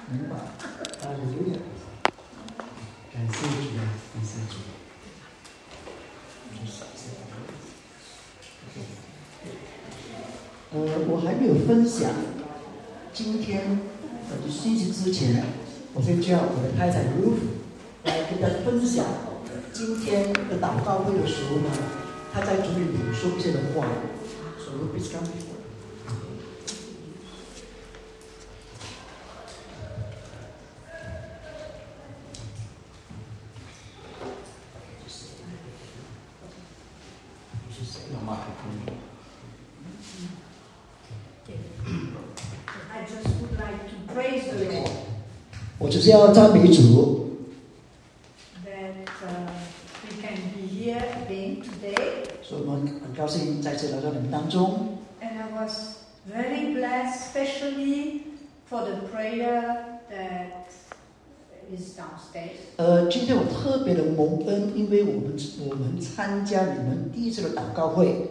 明白。哈利路亚！感谢主，感谢主。我还没有分享。今天星期之前，我会叫我的太太 Ruth 来跟大家分享今天的祷告会的时候呢，她在主里领受一些的话。So Ruth is coming. I just would like to praise the Lord. 我只是要赞美主。 That we can be here again today. 所以我们很高兴再次来到你们当中。 And I was very blessed, especially for the prayer that is downstairs. 今天我特别的蒙恩，因为我们参加你们第一次的祷告会。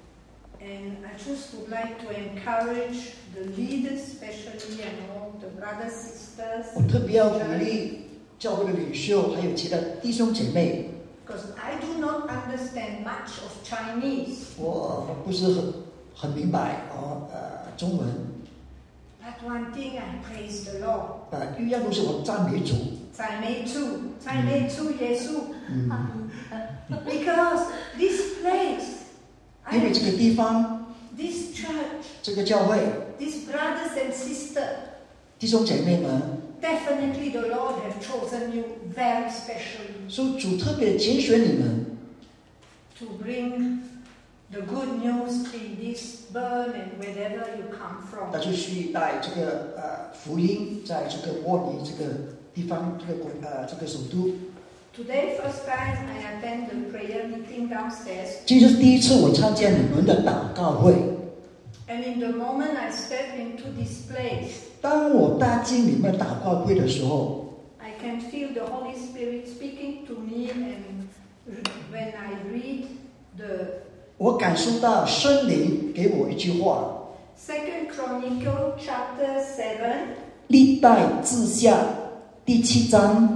And I just would like to encourage the leaders, especially, and all the brothers, sisters. 我特别要鼓励教会的领袖，还有其他弟兄姐妹。 Because I do not understand much of Chinese. 我不是很明白中文。 But one thing I praise the Lord. 一样都是我赞美主。 赞美主耶稣。Because this place. 因为这个地方 ，this church， 这个教会 ，these brothers and sisters， 弟兄姐妹们 ，definitely the Lord have chosen you very specially。 所以主特别拣选你们 ，to bring the good news in this Bern and wherever you come from。 那就去带这个福音，在这个沃尼这个地方，这个首都。 Today, first time I attend the prayer meeting downstairs. 今天是第一次我参加你们的祷告会。 And in the moment I step into this place, 当我踏进你们的祷告会的时候 I can feel the Holy Spirit speaking to me, and when I read the 我感受到圣灵给我一句话。 Second Chronicle chapter 7. 历代志下第7章。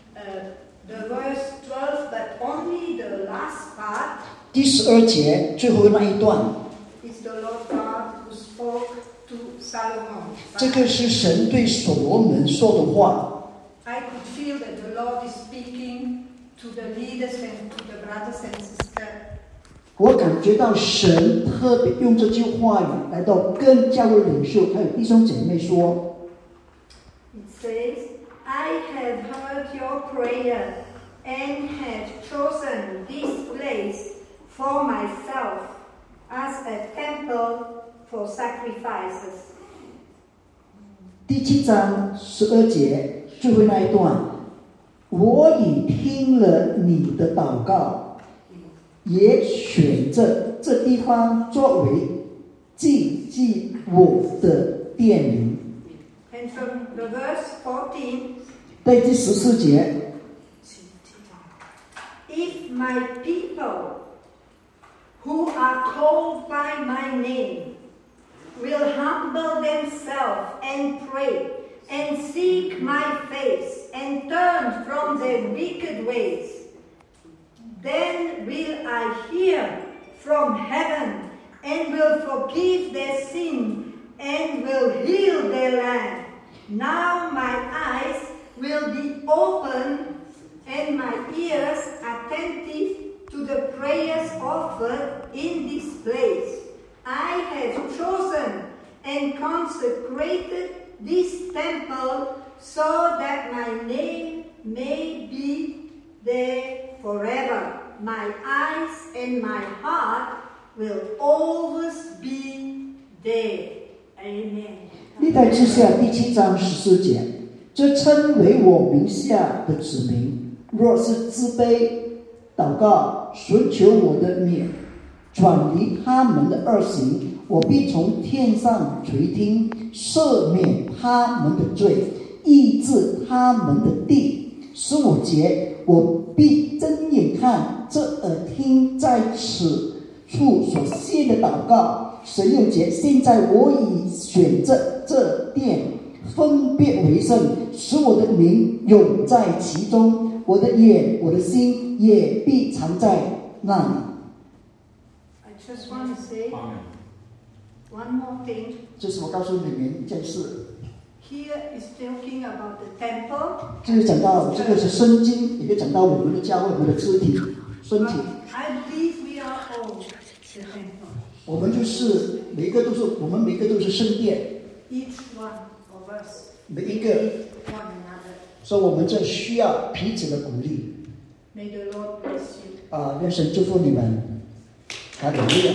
The verse 12, but only the last part. 第12节最后那一段。 Is the Lord God who spoke to Solomon. 这个是神对所罗门说的话。 I could feel that the Lord is speaking to the leaders and to the brothers and sisters. 我感觉到神特别用这句话语来到跟教会领袖还有弟兄姐妹说。 It says, I have heard your prayer and have chosen this place for myself as a temple for sacrifices. 第7章12节最后那一段，我已听了你的祷告，也选择这地方作为祭祭我的殿宇。 And from the verse 14, 在第14节 if my people who are called by my name will humble themselves and pray and seek my face and turn from their wicked ways, then will I hear from heaven and will forgive their sin and will heal their land. Now my eyes will be open and my ears attentive to the prayers offered in this place. I have chosen and consecrated this temple so that my name may be there forever. My eyes and my heart will always be there. Amen. 历代志下第7章14节，这称为我名下的子民，若是自卑祷告，寻求我的面，转离他们的恶行，我必从天上垂听，赦免他们的罪，医治他们的地。15节，我必睁眼看，这耳听在此处所献的祷告。16节，现在我已选择这殿分别为圣，使我的名永在其中，我的眼我的心也必藏在那里。 I just want to say one more thing. 就是我告诉你们一件事， Here is talking about the temple. 就是讲到这个是圣经，也可以讲到我们的教会，我们的肢体、身体。 I believe we are all the temple. 我们就是每一个都是，我们每一个都是圣殿， Each one of us 每一个， need one another. 所以我们这需要彼此的鼓励。 May the Lord bless you. 愿神祝福你们，哈利路亚。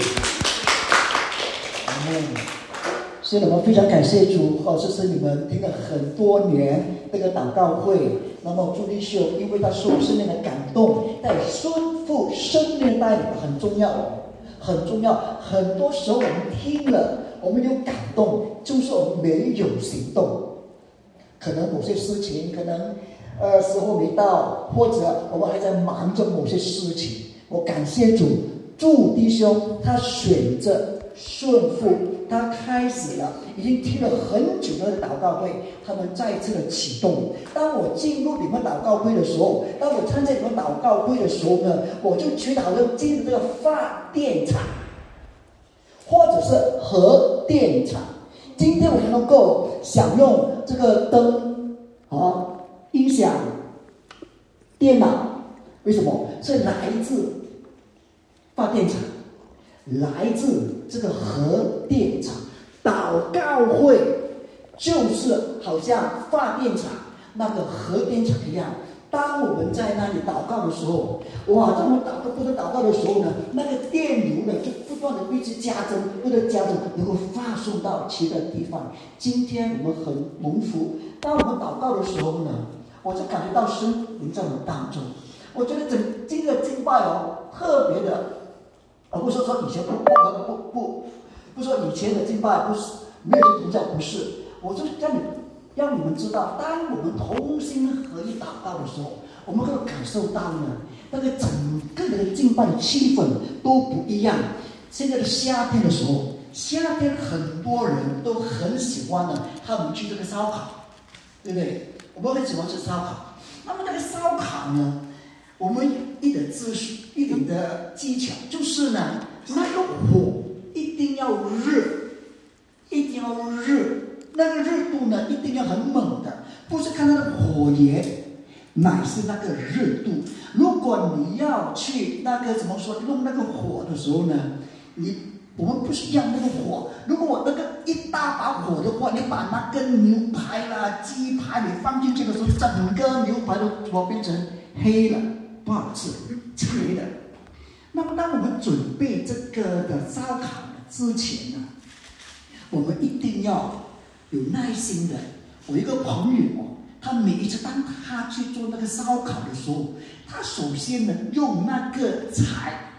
阿门。所以我们非常感谢主，谢谢你们听了很多年那个祷告会。那么朱弟兄，因为他受圣灵的感动，在顺服圣灵带领很重要，很重要。很多时候我们听了，我们有感动，就是我们没有行动。可能某些事情，可能时候没到，或者我们还在忙着某些事情。我感谢主，祝弟兄他选择顺服，他开始了，已经听了很久的祷告会，他们再一次的启动。当我进入你们祷告会的时候，当我参加你们祷告会的时候呢，我就觉得好像进入这个发电厂，或者是核电厂。今天我们能够享用这个灯音响、电脑，为什么？是来自发电厂，来自这个核电厂。祷告会就是好像发电厂那个核电厂一样。当我们在那里祷告的时候，哇！当我们不断祷告的时候呢，那个电流呢就不断的一直加增，不断加增，能够发送到其他地方。今天我们很蒙福，当我们祷告的时候呢，我就感觉到神灵在我们当中。我觉得今天的敬拜特别的，不是说以前不说以前的敬拜不是没有同教，不是，我就让你们知道，当我们同心合一祷告的时候，我们会感受到呢，那个整个的敬拜的气氛都不一样。现在的夏天的时候，夏天很多人都很喜欢呢，他们去这个烧烤，对不对？我们很喜欢吃烧烤。那么那个烧烤呢，我们一点的技巧就是呢，那个火一定要热，一定要热。那个热度呢，一定要很猛的，不是看它的火焰，乃是那个热度。如果你要去那个怎么说，用那个火的时候呢，我们不是要那个火。如果我那个一大把火的话，你把那个牛排啦、鸡排你放进去的时候，整个牛排都变成黑了，不好吃，黑的。那么当我们准备这个的烧烤之前呢，我们一定要有耐心的。我一个朋友他每一次当他去做那个烧烤的时候，他首先呢用那个柴，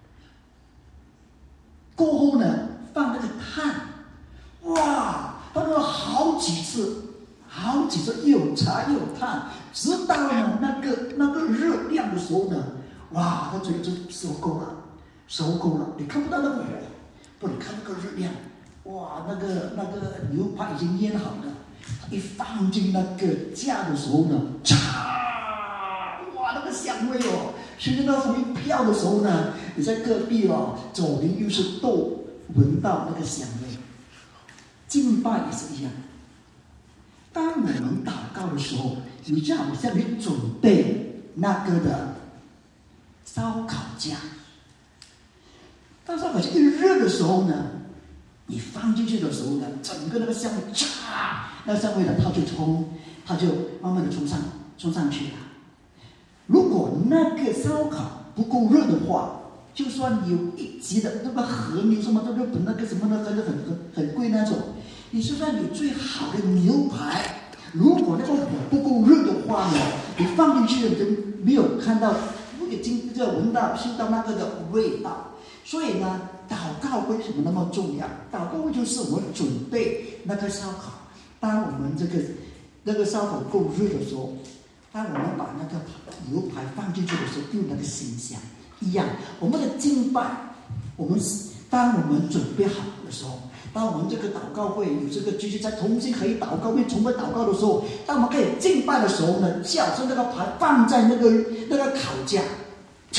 过后呢放那个炭，哇，他弄了好几次，又有柴又有炭，直到呢那个热量的时候呢，哇，他嘴就收够了，你看不到那个火，不，你看那个热量。哇，那个牛排已经腌好了，一放进那个架的时候呢，哇，那个香味随着那风一飘的时候呢，你在隔壁左邻右舍都闻到那个香味。敬拜也是一样，当我们祷告的时候，你就好像你准备那个的烧烤架，当烧烤架一热的时候呢，你放进去的时候呢，整个那个香味，那个香味呢，它就慢慢的冲上去了。如果那个烧烤不够热的话，就算你有一级的那个和牛什么的日本那个什么的很贵那种，你就算有最好的牛排，如果那个火不够热的话呢，你放进去了就没有看到，已经闻到嗅到那个的味道。所以呢，祷告为什么那么重要？祷告就是我们准备那个烧烤。当我们那个烧烤够热的时候，当我们把那个牛排放进去的时候，就有那个馨香一样。我们的敬拜，我们当我们准备好的时候，当我们这个祷告会有这个继续再重新可以祷告，重复祷告的时候，当我们可以敬拜的时候呢，叫声那个牌放在那个烤架，嚓，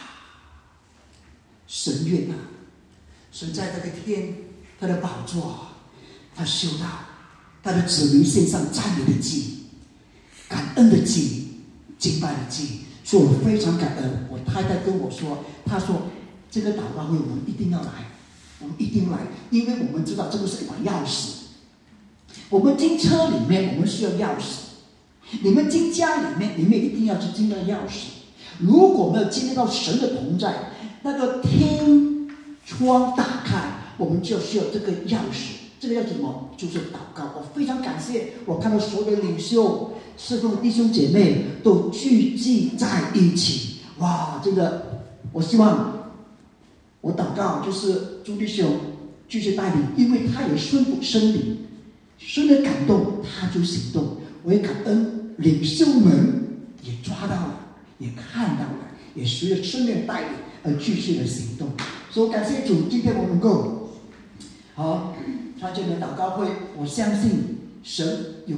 神悦纳，神在这个天，他的宝座，他修到他的子民献上赞美的祭、感恩的祭、敬拜的祭。所以我非常感恩。我太太跟我说，她说这个祷告会我们一定要来，我们一定来，因为我们知道这个是一把钥匙。我们进车里面，我们需要钥匙；你们进家里面，你们一定要去进那个钥匙。如果没有经历到神的同在，那个天窗打开，我们就需要这个钥匙。这个要什么？就是祷告。我非常感谢，我看到所有的领袖、侍奉的弟兄姐妹都聚集在一起。哇，真的，我希望我祷告就是朱弟兄继续带领，因为他也顺服生灵，顺着感动他就行动。我也感恩领袖们也抓到了，也看到了，也随着圣灵带领而继续的行动。所以感谢主，今天我能够好参加的祷告会，我相信神有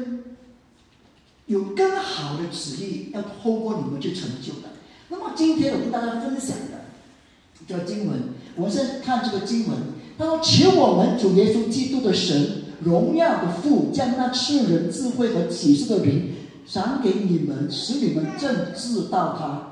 更好的旨意要透过你们去成就的。那么今天我跟大家分享的这个经文，我们先看这个经文，他说：求我们主耶稣基督的神，荣耀的父，将那赐人智慧和启示的灵赏给你们，使你们正知道他，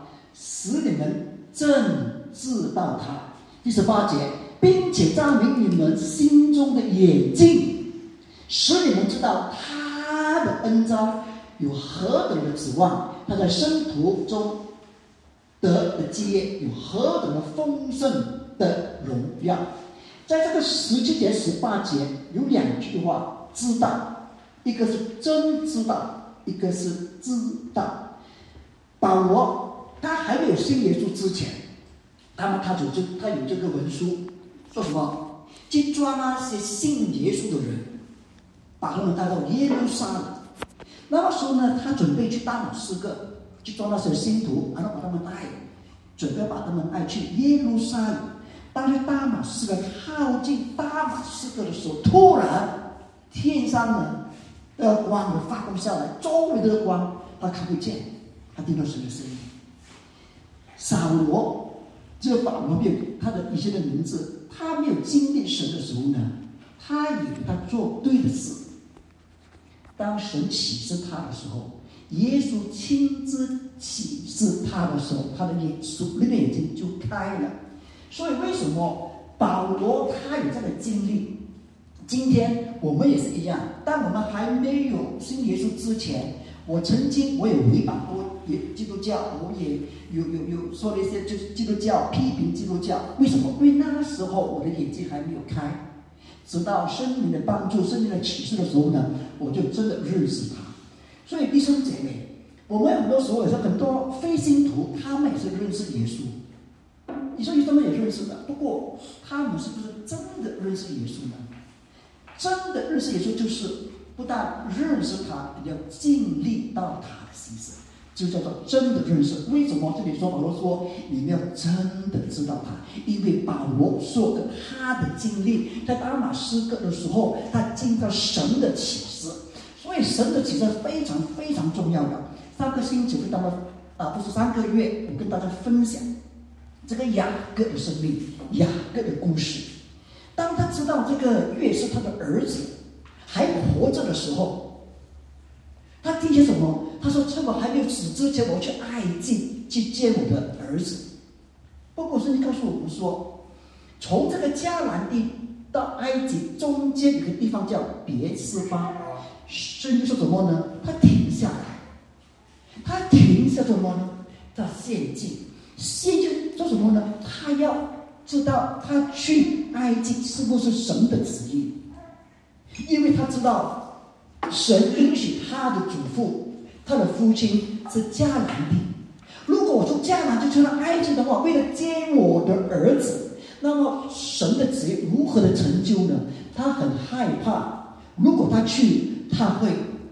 第18节，并且照明你们心中的眼睛，使你们知道他的恩召有何等的指望，他在生徒中得的基业有何等的丰盛的荣耀。在这个17节、18节有2句话，知道，一个是真知道，一个是知道。保罗他还没有信耶稣之前，他有这个文书，说什么？去抓那些信耶稣的人，把他们带到耶路撒冷。那时候呢，他准备去大马士革去抓那些信徒，然后把他们准备把他们带去耶路撒冷。当去大马士革靠近大马士革的时候，突然天上呢光发光下来，周围的光他看不见，他听到神的声音。扫罗，这个保罗变他的以前的名字，他没有经历神的时候呢，他以为他做对的事。当神启示他的时候，耶稣亲自启示他的时候，他的属灵的眼睛就开了。所以为什么保罗他有这样的经历？今天我们也是一样，当我们还没有信耶稣之前，我也违反过基督教，我也有说了一些就是基督教，批评基督教。为什么？因为那时候我的眼睛还没有开，直到圣灵的帮助、圣灵的启示的时候呢，我就真的认识他。所以弟兄姐妹，我们很多时候也是很多非信徒，他们也是认识耶稣。你说他们也认识的，不过他们是不是真的认识耶稣呢？真的认识耶稣，就是不但认识他，也要经历到他的心思，就叫做真的认识。为什么这里说保罗说你们要真的知道他？因为保罗说的他的经历，在大马士革的时候，他经历到神的启示，所以神的启示非常非常重要的。3个星期跟大家不是3个月，我跟大家分享这个雅各的生命，雅各的故事。当他知道这个约是他的儿子还活着的时候，他听见什么？他说：趁我还没有死之前，我去埃及去见我的儿子。不过圣经告诉我们说，从这个迦南地到埃及中间有个地方叫别斯巴。圣经说什么呢？他停下来，他停下什么呢？他献祭。献祭做什么呢？他要知道他去埃及是不是神的旨意，因为他知道神允许他的祖父、他的父亲是迦南地。如果我从迦南就去了埃及的话，为了接我的儿子，那么神的旨意如何的成就呢？他很害怕，如果他去，他会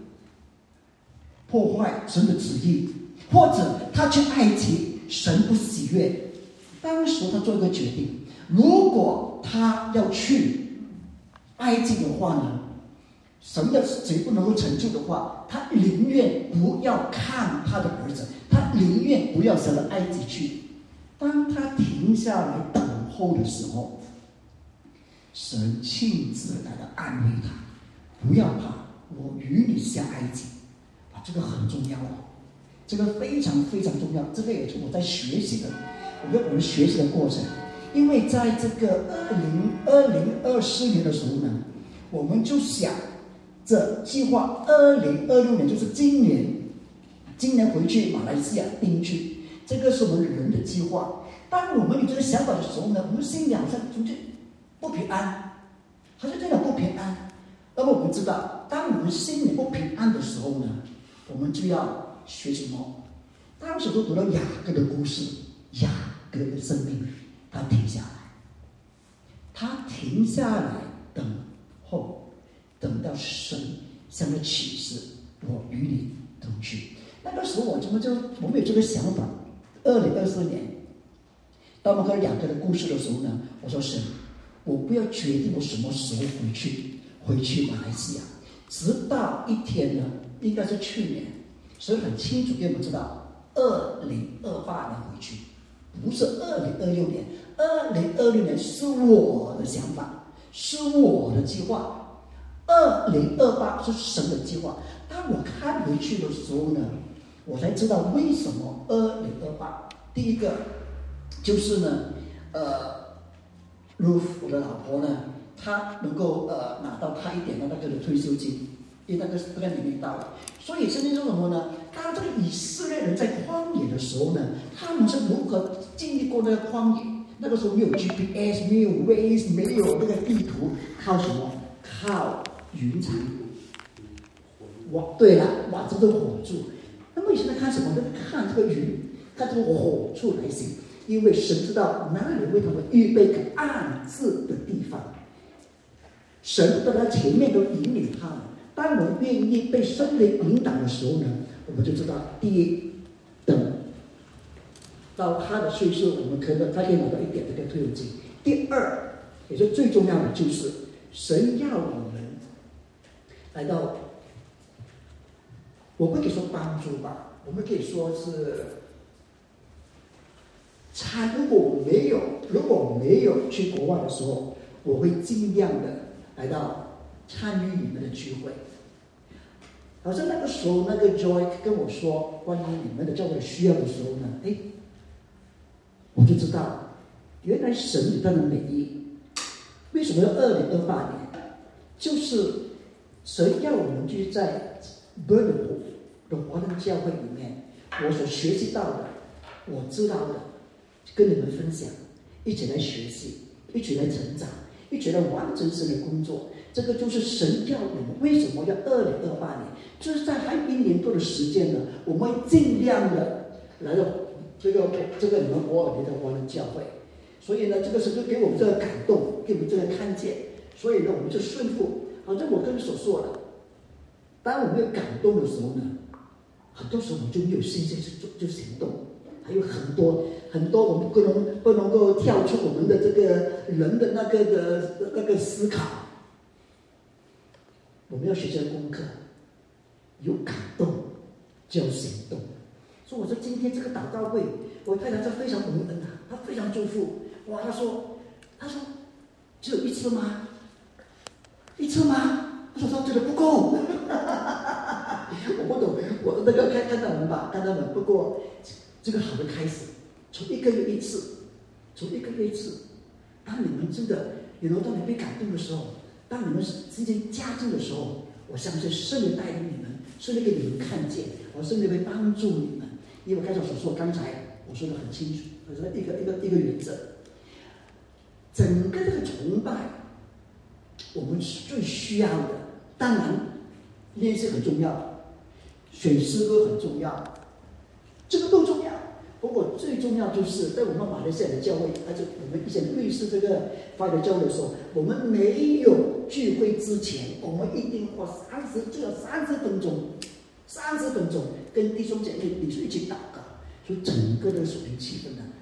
破坏神的旨意，或者他去埃及，神不喜悦。当时他做一个决定， 如果他要去埃及的话呢，神要是绝不能够成就的话，他宁愿不要看他的儿子，他宁愿不要上到埃及去。当他停下来等候的时候，神亲自来安慰他，不要怕，我与你下埃及。这个很重要哦，这个非常非常重要。这个也是我在学习的，我们学习的过程。因为在这个2024年的时候呢，我们就想着计划2026年，就是今年回去马来西亚定居，这个是我们人的计划。当我们有这个想法的时候呢，我们心里好像总觉得不平安，好像真的不平安。那么我们知道，当我们心里不平安的时候呢，我们就要学什么？当时都读到雅各的故事，雅各的生命，他停下来等候，等到神向他启示，我与你同去。那个时候我们有这个想法。2024年，当我们看雅各的故事的时候呢，我说神，我不要决定我什么时候回去马来西亚，直到一天呢，应该是去年，所以很清楚给我们知道，2028年回去，不是2026年。2026年是我的想法，是我的计划，2028是神的计划。当我看回去的时候呢，我才知道为什么2028。第一个就是呢，Ruth 我的老婆呢，她能够拿到她一点的那个退休金，因为那个年龄到了。所以圣经说什么呢？当这个以色列人在荒野的时候呢，他们是如何经历过那个荒野？那个时候没有 GPS， 没有 Waze， 没有那个地图，靠什么？靠云彩。对了，哇，这个火柱。那么你现在看什么？看这个云，看这个火柱来行。因为神知道哪里为他们预备个安置的地方，神在他前面都引领他们。当我们愿意被圣灵引导的时候呢，我们就知道，第一，等到他的岁数，我们他可以拿到一点这个退休金。第二，也是最重要的，就是神要我们来到，我们可以说帮助吧，我们可以说是如果我没有去国外的时候，我会尽量的来到参与你们的聚会。好像那个时候，那个 Joy 跟我说关于你们的教会需要的时候呢，我就知道原来神有他的美意。为什么要2028年？就是神要我们去在 Burnham 的华人教会里面，我所学习到的，我知道的，跟你们分享，一起来学习，一起来成长，一起来完成神的工作。这个就是神要我们为什么要2028年，就是在还有1年多的时间呢，我们尽量的来到这个你们伯尔尼的华人教会。所以呢，这个神就给我们这个感动，给我们这个看见，所以呢，我们就顺服。好像我跟你所说的，当我们有感动的时候呢，很多时候我们就没有信心去做，就行动。还有很多我们不能够跳出我们的这个人的那个思考。我们要学这个功课，有感动就要行动。所以我说今天这个祷告会，我太太是非常蒙恩的，她非常祝福。哇，她说只有一次吗？一次吗？我说觉得不够。我不懂，我那个看到门吧，看到门。不过这个好的开始，从1个月一次，当你们真的当你被感动的时候，当你们之间加进的时候，我相信圣灵带领你们，圣灵给你们看见，圣灵会帮助你们。因为我开始所说，刚才我说的很清楚，我说一个原则，整个这个崇拜，我们最需要的，当然练习很重要，选诗歌很重要，这个都重要。不过最重要就是在我们马来西亚的教会，而且我们以前瑞士这个发的教会的时候，我们没有聚会之前，我们一定花30分钟跟弟兄姐妹一起祷告，所以整个的属灵气氛呢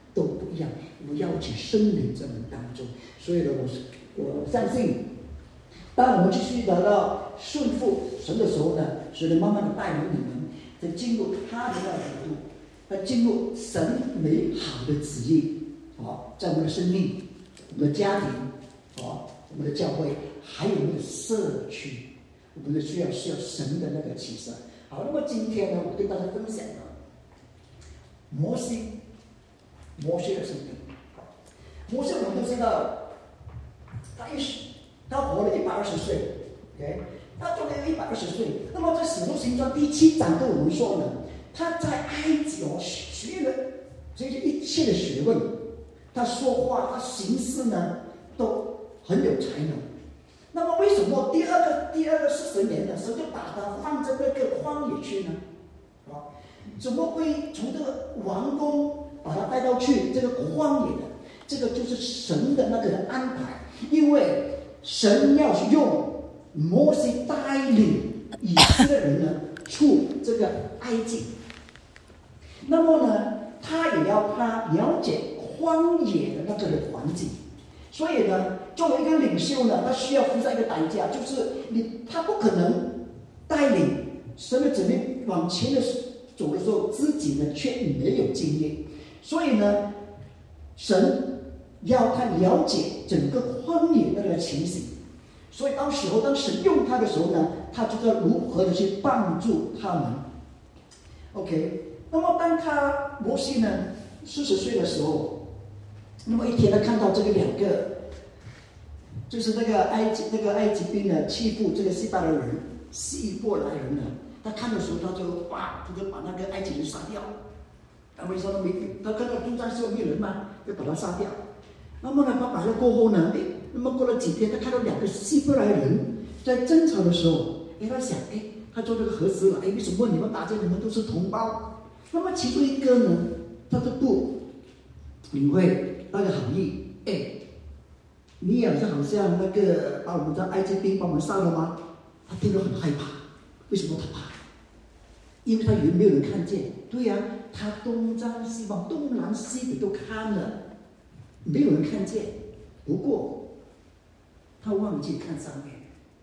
都不一样。我邀请圣灵在我们当中，所以呢，我相信，当我们继续得到顺服神的时候呢，神能慢慢的带领你们，在进入他的那个国度，在进入神美好的旨意在我们的生命、我们的家庭我们的教会，还有我们的社区，我们的需要神的那个启示。好，那么今天呢，我跟大家分享摩西的生命。摩西我们都知道，他活了120岁 ，OK， 他做了120岁。那么在《使徒行传》第7章跟我们说呢，他在埃及学了这些一切的学问，他说话、他行事呢都很有才能。那么为什么第二个40年呢，神就把他放在那个荒野去呢？怎么会从这个王宫把他带到去这个荒野呢？这个就是神的那个安排，因为神要用摩西带领以色列人呢出这个埃及。那么呢，他也要他了解荒野的那个环境。所以呢，作为一个领袖呢，他需要付上一个代价，就是他不可能带领神的子民往前的走的时候，自己呢却没有经验。所以呢，神要他了解整个荒野的那个情形。所以当时候当神用他的时候呢，他就知道如何的去帮助他们。OK， 那么当摩西呢40岁的时候，那么一天他看到这个2个，就是那个埃及兵呢欺负这个希伯来人呢，他看的时候他就把那个埃及人杀掉。为什么他看到中战是没人嘛，就把他杀掉。那么呢，他把他过后呢，那么过了几天，他看到2个希伯来人在争吵的时候，他想，他做这个和事了，为什么你们打架，你们都是同胞？那么其中一个呢，他就不领会那个含义，你也是好像那个把我们的埃及兵把我们杀了吗？他听得很害怕。为什么他怕？因为他以为没有人看见。对呀，他东张西望，东南西北都看了，没有人看见。不过他忘记看上面。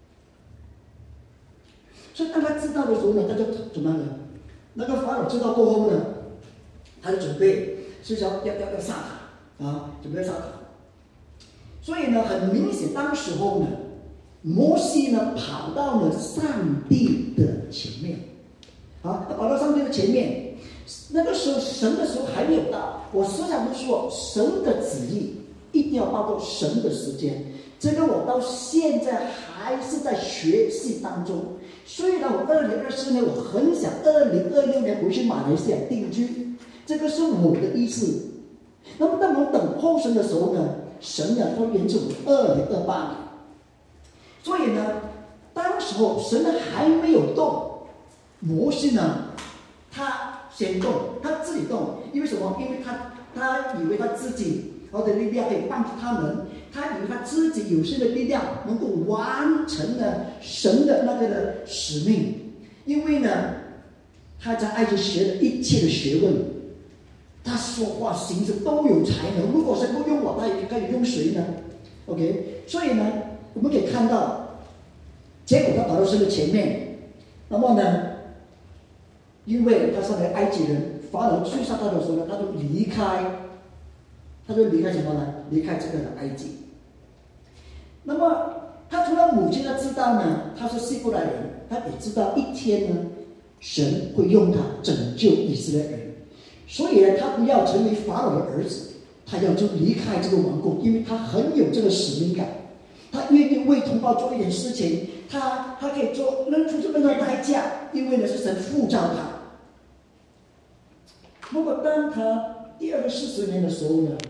所以当他知道的时候呢，他就怎么样呢？那个法老知道过后呢，他就准备是要杀他准备杀他。所以呢，很明显，当时候呢，摩西呢跑到了上帝的前面，他跑到上帝的前面。那个时候，神的时候还没有到。我时常就说，神的旨意一定要包括神的时间。这个我到现在还是在学习当中。虽然我2024年我很想2026年回去马来西亚定居，这个是我的意思。那么当我们等候神的时候呢，神呢他延迟我2028年。所以呢，当时候神呢还没有动，摩西呢他先动，他自己动。因为什么？因为他以为他自己的力量可以帮助他们，他以为他自己有限的力量能够完成了神的那个的使命。因为呢，他在埃及学的一切的学问，他说话行事都有才能。如果神不用我，他也可以用谁呢 ？OK， 所以呢，我们可以看到，结果他跑到神的前面，那么呢，因为他是个埃及人，法老追杀他的时候呢，他就离开什么呢？离开这个埃及。那么他除了母亲他知道呢，他是希伯来人，他也知道一天呢，神会用他拯救以色列人。所以呢，他不要成为法老的儿子，他要就离开这个王宫，因为他很有这个使命感，他愿意为同胞做一点事情，他可以扔出这么多代价，因为呢是神呼召他。如果当他第2个40年的时候呢，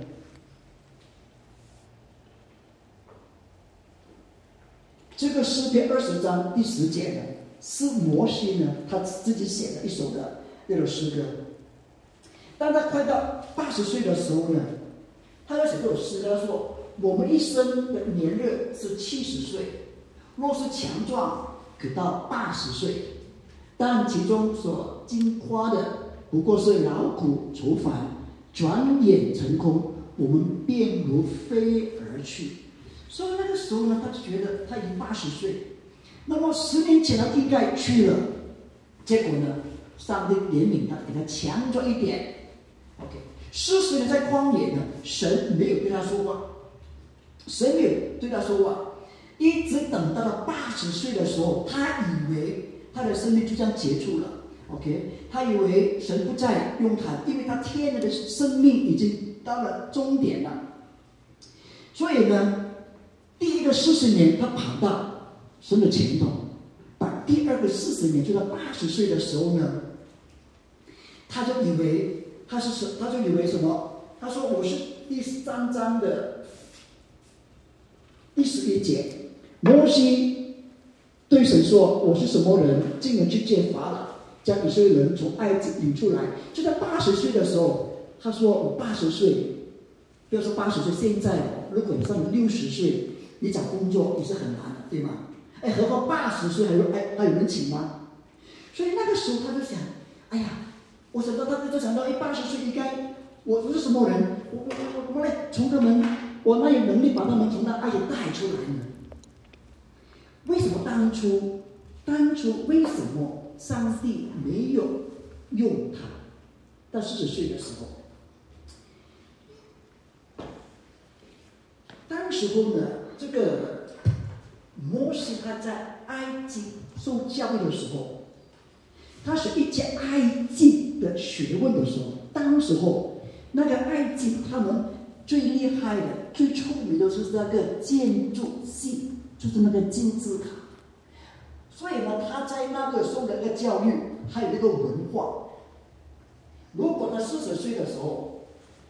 这个诗篇20章第10节呢，是摩西呢他自己写的一首的那首诗歌。当他快到80岁的时候呢，他要写这首诗歌，他说：“我们一生的年日是70岁，若是强壮，可到80岁，但其中所经夸的不过是劳苦愁烦， 转眼成空，我们便如飞而去。所以那个时候呢，他就觉得他已经80岁，那么10年前他应该去了，结果呢，上帝怜悯他，给他强壮一点。OK，40年在旷野呢，神没有对他说话，神没有对他说话，一直等到了80岁的时候，他以为他的生命就这样结束了。OK， 他以为神不再用他，因为他天然的生命已经到了终点了。所以呢，第一个40年他跑到神的前头，把第二个40年，就到80岁的时候呢，他就以为什么？他说我是第3章的第11节，摩西对神说：“我是什么人，竟能去见法老，将以色列人从埃及领出来？”就在80岁的时候，他说：“我80岁，不要说80岁，现在如果你上了60岁，你找工作也是很难的，对吗？何况80岁还有人请吗？”所以那个时候他就想：“哎呀，我想到他就想到，80岁应该我是什么人？我来从他们，我哪有能力把他们从那埃及带出来呢？为什么当初为什么上帝没有用他？到40岁的时候，当时候呢，这个摩西他在埃及受教育的时候，他学一切埃及的学问的时候，当时候那个埃及他们最厉害的、最出名的是那个建筑系，就是那个金字塔。所以呢，他在那个受的那个教育，还有那个文化。如果他40岁的时候，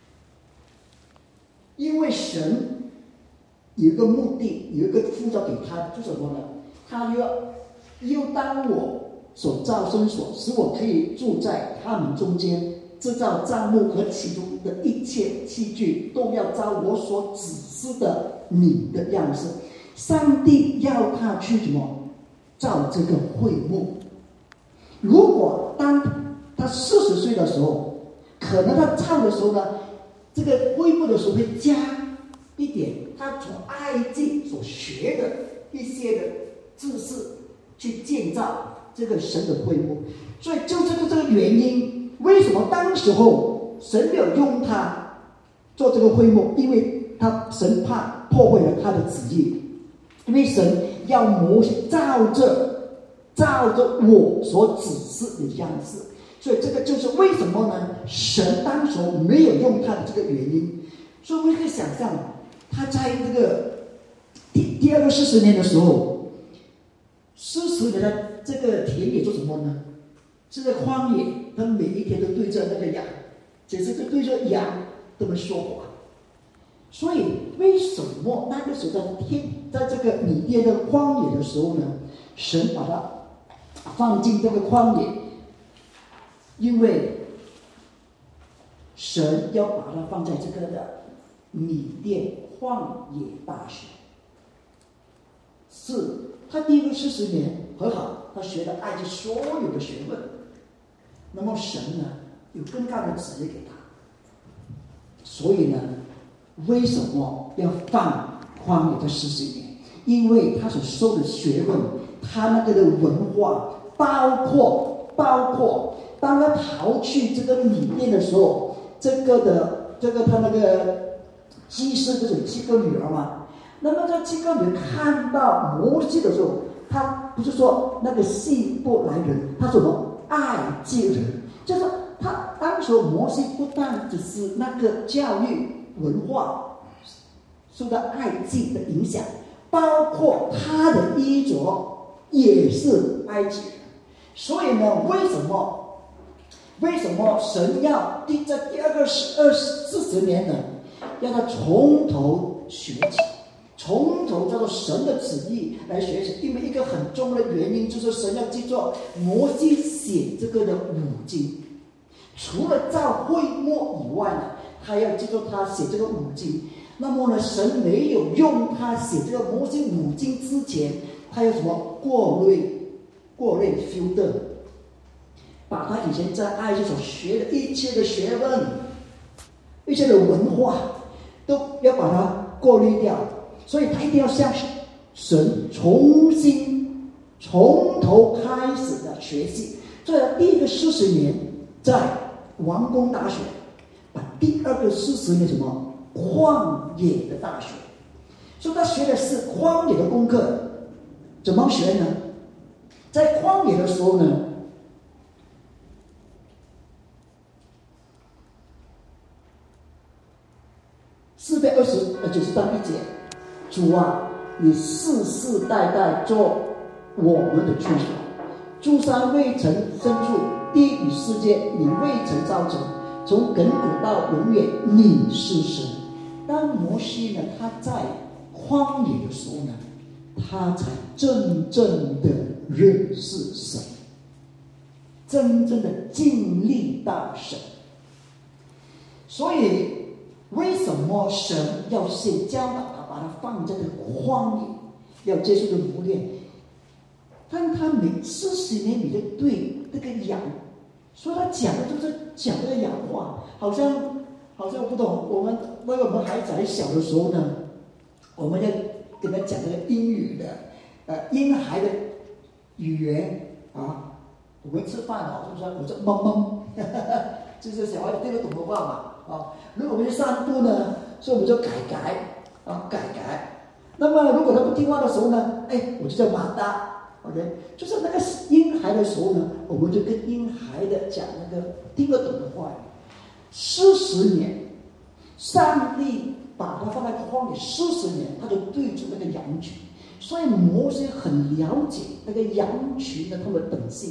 因为神有一个目的，有一个呼召给他，就是什么呢？他又当我所造生所，使我可以住在他们中间，制造帐幕和其中的一切器具，都要照我所指示的你的样式。上帝要他去什么？造这个会幕。如果当他40岁的时候，可能他造的时候呢，这个会幕的时候会加一点他从埃及所学的一些的知识，去建造这个神的会幕。所以就这个原因，为什么当时候神没有用他做这个会幕？因为神怕破坏了他的旨意，因为神要摩西照着我所指示的样式。所以这个就是为什么呢？神当时没有用他的这个原因。所以我们可以想象，他在这个第二个40年的时候，40年的这个田野做什么呢？是在荒野，他每一天都对着那个羊，只是对着羊这么说话。所以为什么那个时候在这个米甸的荒野的时候呢，神把它放进这个荒野？因为神要把它放在这个的米甸荒野大学。是他第一个40年很好，他学了埃及所有的学问。那么神呢，有更高的旨意给他。所以呢，为什么要放荒野的40年？因为他所受的学问，他那个的文化，包括当他逃去这个米甸的时候，这个他那个祭司不是有7个女儿吗？那么这7个女儿看到摩西的时候，他不是说那个希伯来人，他说什么埃及人，就是他当时摩西不但只是那个教育文化受到埃及的影响，包括他的衣着也是埃及人。所以呢，为什么神要在第二个40年呢，要他从头学起，从头叫做神的旨意来学习？因为一个很重要的原因，就是神要记住摩西写这个的五经，除了造会幕以外呢，他要记住他写这个五经。那么呢，神没有用他写这个摩西五经之前，他有什么过滤 filter， 把他以前在埃及所学的一切的学问一些的文化都要把它过滤掉，所以他一定要向神从头开始的学习。所以第一个40年在王宫大学，把第二个40年什么旷野的大学，所以他学的是旷野的功课。怎么学呢？在旷野的时候呢，4篇93节，主啊，你世世代代做我们的居所，诸山未曾生出，地与世界你未曾造成，从亘古到永远你是神。当摩西呢，他在旷野的时候呢，他才真正的认识神，真正的经历到神。所以为什么神要先教导他，把他放在这个旷野，要接受的磨练？但他每40年里的对这个羊，所以他讲的就是讲这个洋话，好像我不懂。我们孩子还小的时候呢，我们要跟他讲这个英语的婴孩的语言啊。我们吃饭啊，是不是？我说懵懵，就是小孩子听得懂的话嘛啊。如果我们去散步呢，所以我们就改。那么如果他不听话的时候呢，我就叫马达。OK， 就是那个婴孩的时候呢，我们就跟婴孩的讲那个听得懂的话。40年，上帝把他放在旷野40年，他就对住那个羊群，所以摩西很了解那个羊群的他们的本性，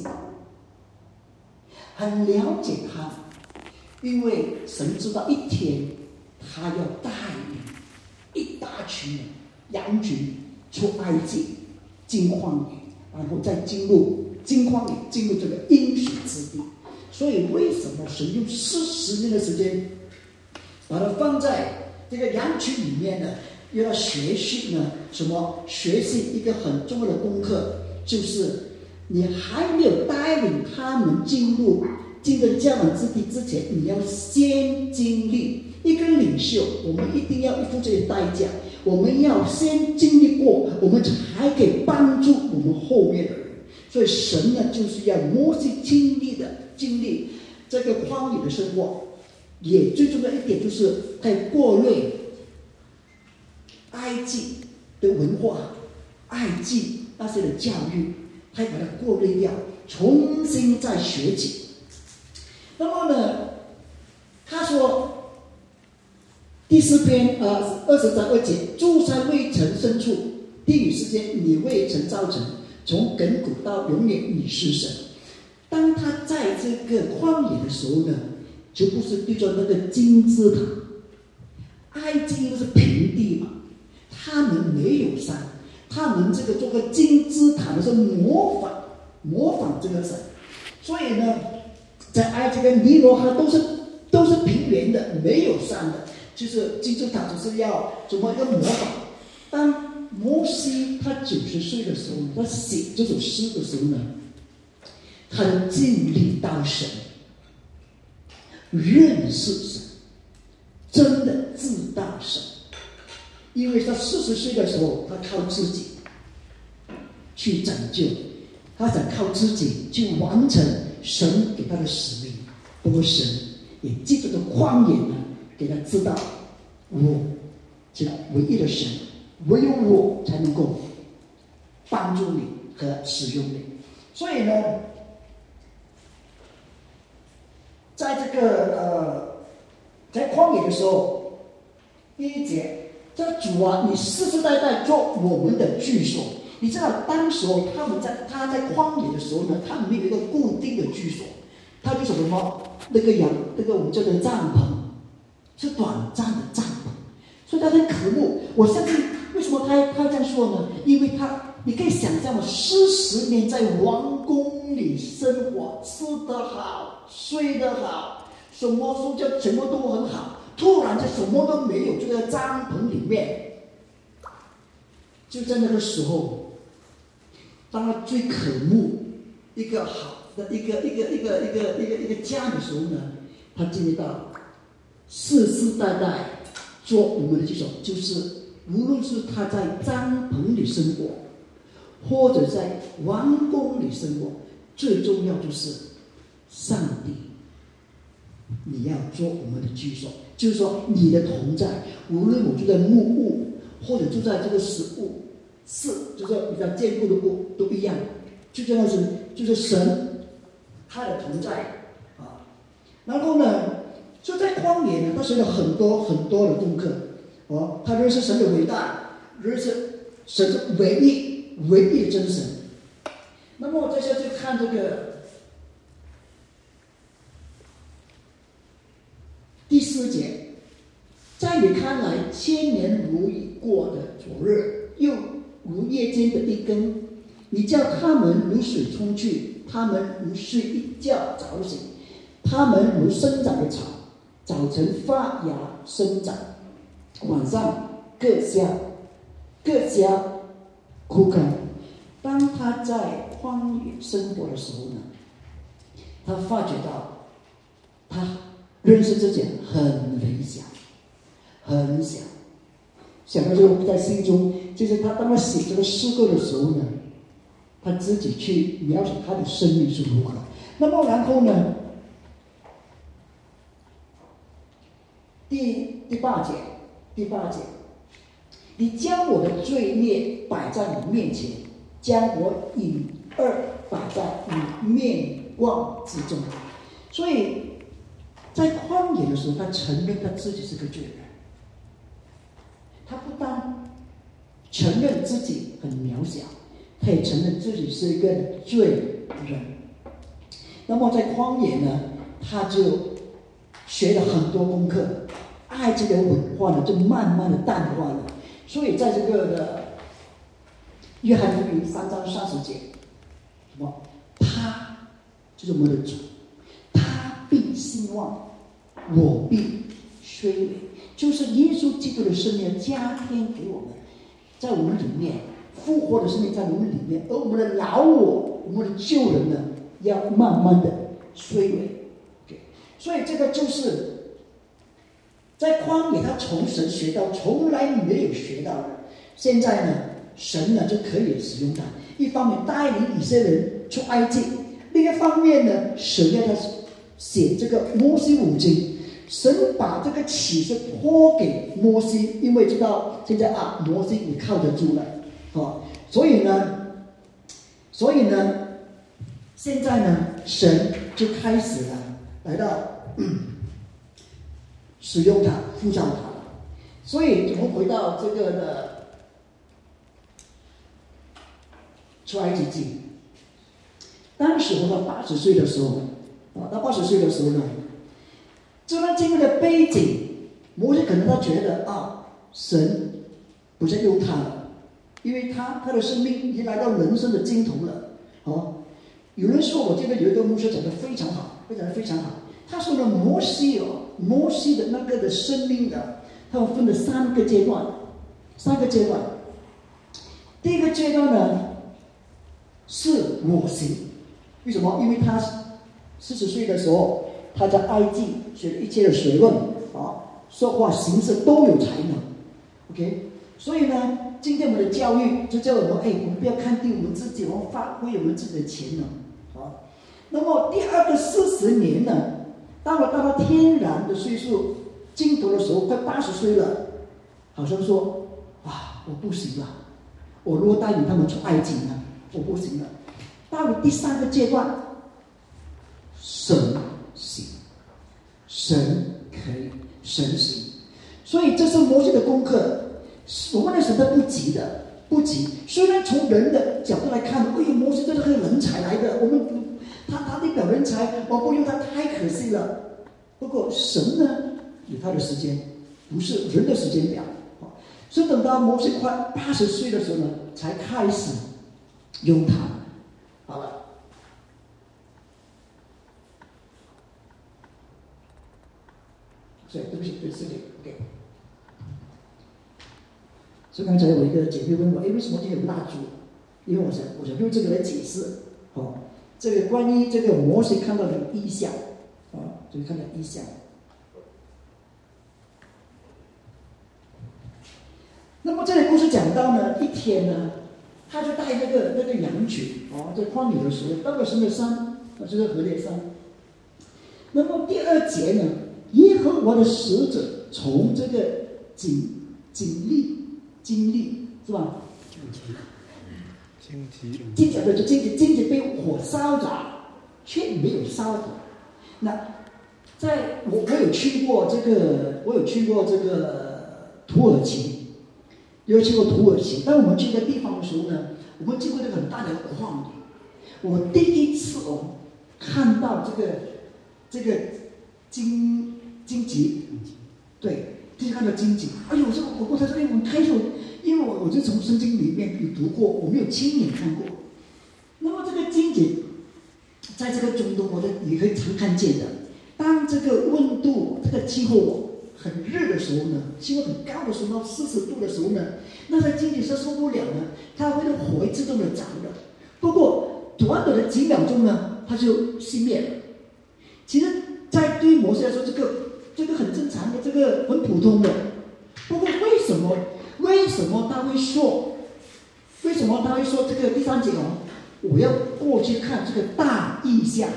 很了解他，因为神知道一天他要带领一大群羊群出埃及，进旷野，然后再进旷野，进入这个应许之地。所以为什么神用40年的时间把它放在这个羊群里面呢？又要学习呢？什么？学习一个很重要的功课，就是你还没有带领他们进入迦南之地之前，你要先经历。一个领袖，我们一定要付这些代价，我们要先经历过，我们才可以帮助我们后面的人。所以神呢，就是要摩西经历这个旷野的生活，也最重要一点就是他过滤埃及的文化，埃及那些的教育，他把它过滤掉，重新再学起。那么呢，他说第4篇23节，诸山未曾生出，地与世界你未曾造成，从亘古到永远你是神。当他在这个旷野的时候呢，就不是对着那个金字塔，埃及都是平地嘛，他们没有山，他们这个做个金字塔的是模仿这个神。所以呢，在埃及跟尼罗河都是平原的，没有山的，就是金字塔只是要怎么一个模仿。当摩西他90岁的时候，他写这首诗的时候呢，他的经历到神，认识神，真的知道神。因为他40岁的时候，他靠自己去拯救，他想靠自己去完成神给他的使命。不过神也借着这旷野呢，给他知道，我这唯一的神，唯有我才能够帮助你和使用你。所以呢，在这个在旷野的时候，第1节，这主啊，你世世代代做我们的居所。你知道当时候他在旷野的时候呢，他没有一个固定的居所，他就是什么那个我们叫做帐篷，是短暂的帐篷，所以他很渴慕。我相信为什么他这样说呢？因为你可以想象40年在王宫里生活，吃得好，睡得好，什么都很好，突然间什么都没有，就在帐篷里面。就在那个时候，当他最渴慕一个好的一个家的时候呢，他经历到世世代代做我们的居所，就是无论是他在帐篷里生活，或者在王宫里生活，最重要就是上帝，你要做我们的居所，就是说你的同在，无论我住在木屋，或者住在这个石屋，就是比较坚固的屋都一样，最重要是就是神他的同在啊。然后呢，就在旷野呢，他学了很多很多的功课哦，他认识神的伟大，认识神的唯一的真神。那么接下来就看这个第4节，在你看来，千年如已过的昨日，又如夜间的一更，你叫他们如水冲去，他们如睡一觉早醒，他们如生长的草，早晨发芽生长，晚上各家枯干。当他在荒野生活的时候呢，他发觉到他认识自己很微小，很小，想到这个在心中，就是他当他写这个诗歌的时候呢，他自己去描写他的生命是如何。那么然后呢，第八节，你将我的罪孽摆在你面前，将我隐恶摆在你面光之中。所以在旷野的时候，他承认他自己是个罪人，他不但承认自己很渺小，他也承认自己是一个罪人。那么在旷野呢，他就学了很多功课，爱这个文化呢就慢慢的淡化了。所以在这个的约翰福音3章30节，什么？他就是我们的主，他必兴旺，我必衰微，就是耶稣基督的生命加添给我们，在我们里面复活的生命在我们里面，而我们的老我们的旧人呢，要慢慢的衰微。所以这个就是在旷野他从神学到从来没有学到的，现在呢神呢就可以使用他，一方面带领以色列人出埃及，另一方面呢神要他写这个摩西五经，神把这个启示托给摩西，因为知道现在摩西你靠得住了所以呢现在呢神就开始了来到使用它，呼召它了。所以我们回到这个的出埃及记，当时他80岁的时候呢，这段经历的背景，摩西可能他觉得神不再用他了，因为他的生命已经来到人生的尽头了有人说，我记得有一个牧师讲得非常好，非常好。他说呢，摩西的那个的生命的，他们分了3个阶段。第一个阶段呢是我行，为什么？因为他40岁的时候，他在埃及学了一切的学问说话行事都有才能。OK， 所以呢，今天我们的教育就叫我们，我们不要看低我们自己，我们发挥我们自己的潜能那么第二个40年呢，当我到了天然的岁数尽头的时候，快80岁了，好像说我不行了，我如果带领他们出埃及呢，我不行了。到了第3个阶段，神行，神可以，神行。所以这是摩西的功课。我们的神他不急。虽然从人的角度来看，摩西真的很人才来的，我们他的表人才，我不用他太可惜了。不过神呢有他的时间，不是人的时间表。所以等到摩西快80岁的时候呢，才开始用他。好了，所以对不起，OK。所以刚才有一个姐妹问我，为什么今天有蜡烛？因为我想用这个来解释这个关于这个摩西看到的异象就是看到异象。 那么这里故事讲到呢，一天呢，他就带那个羊群在旷野的时候，到了神的山，就是何烈山。那么第2节呢，耶和华的使者从这个经历是吧？荆棘被火烧着，却没有烧着。那我有去过这个土耳其，当我们去那个地方的时候呢，我们经过一个很大的旷野。我第一次看到这个荆棘，对，第一次看到荆棘。哎呦，我在这边我开始，因为我就从圣经里面有读过，我没有亲眼看过。那么这个荆棘，在这个中东也可以常看见的。当这个温度、这个气候很热的时候呢，气温很高的时候，到40度的时候呢，那个荆棘是受不了呢，它会的火会自动的着的。不过短的几秒钟呢，它就熄灭了。其实，在对于摩西来说，这个很正常的，这个很普通的。不过为什么他会说这个第3节我要过去看这个大异象，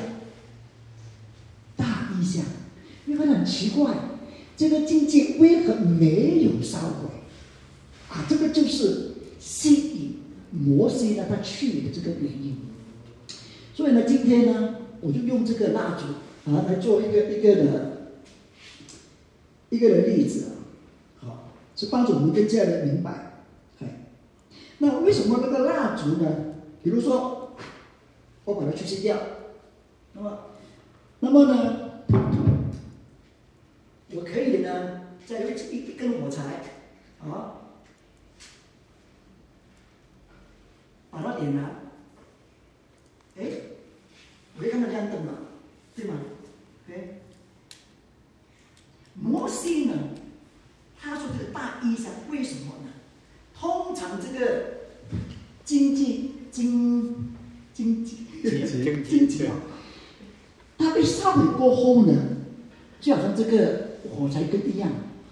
因为很奇怪，这个荆棘为何没有烧毁这个就是吸引摩西呢他去的这个原因。所以呢，今天呢，我就用这个蜡烛来做一个的例子是帮助我们更加的明白。那为什么那个蜡烛呢？比如说，我把它去熄掉，那么呢，我可以呢，再用一根火柴把它点燃。我可以看到亮灯了，对吗？摩西呢，他说这个大异象为什么呢？通常这个荆棘它被烧毁过后呢，就好像这个火柴根一样，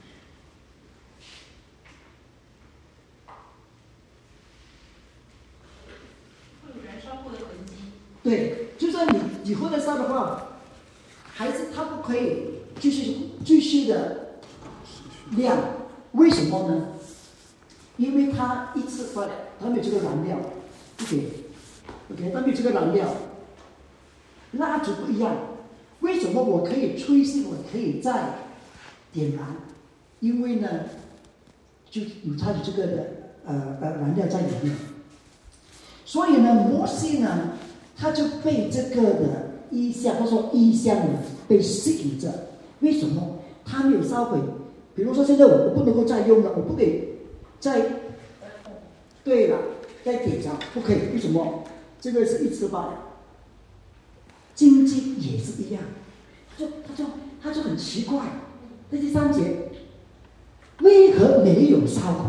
会有燃烧过的痕迹。 对，就算你以后再烧的话，还是它不可以继续的亮。为什么呢？因为它一次发亮，它没有这个燃料。OK， 它没有这个燃料。蜡烛不一样，为什么我可以吹熄，我可以再点燃？因为呢，就有它的这个的燃料在里面。所以呢，摩西呢，他就被这个的异象，他说异象呢被吸引着。为什么？他没有烧毁。比如说现在我不能够再用了，我不可以再对了，再点着，不可以。为什么？这个是一次罢了。荆棘也是一样，他就很奇怪，在第3节，为何没有烧毁？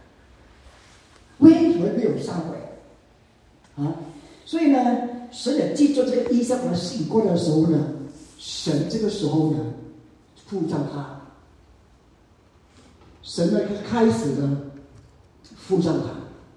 为何没有烧毁？所以呢，神也记住这个异象，把它吸引过来的时候呢，神这个时候呢，呼召他。神呢开始呢呼召他。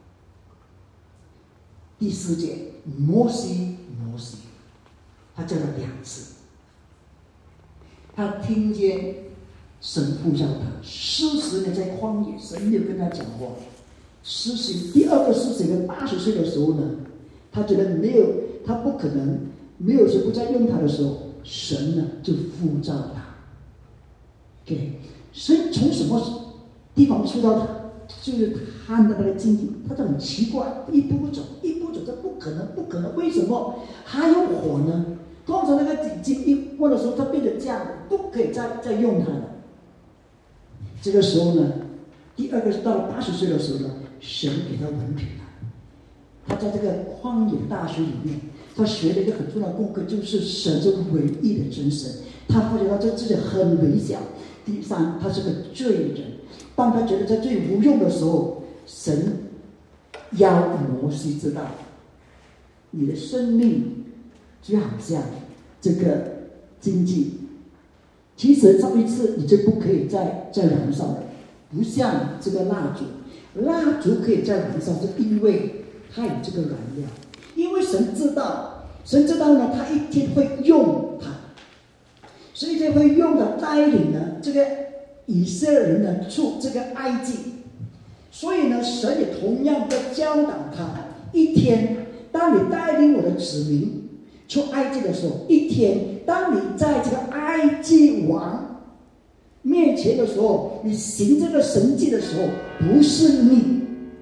第4节，摩西，他叫了2次。他听见神呼召他，40年在旷野，神没有跟他讲话。第二个施洗跟80岁的时候呢，他觉得他不可能，没有神不再用他的时候，神呢就呼召他。OK， 神从什么地方呼召他？就是看到那个荆棘，他就很奇怪，一步走，这不可能，为什么还有火呢？通常那个荆棘一过的时候，它变成这样，不可以再用它了。这个时候呢，第二个是到了80岁的时候呢，神给他文凭了。他在这个旷野大学里面，他学了一个很重要的功课，就是神这个唯一的真神。他发觉到这自己很微小。第3，他是个罪人。当他觉得在最无用的时候，神要摩西知道，你的生命就好像这个荆棘，其实烧一次你就不可以再燃烧了，不像这个蜡烛， 蜡烛可以在燃烧，是因为它有这个燃料。因为神知道呢，他一天会用它，所以他会用的带领呢这个以色列人呢出这个埃及。所以呢，神也同样的教导他，一天当你带领我的子民出埃及的时候，一天当你在这个埃及王面前的时候，你行这个神迹的时候，不是你，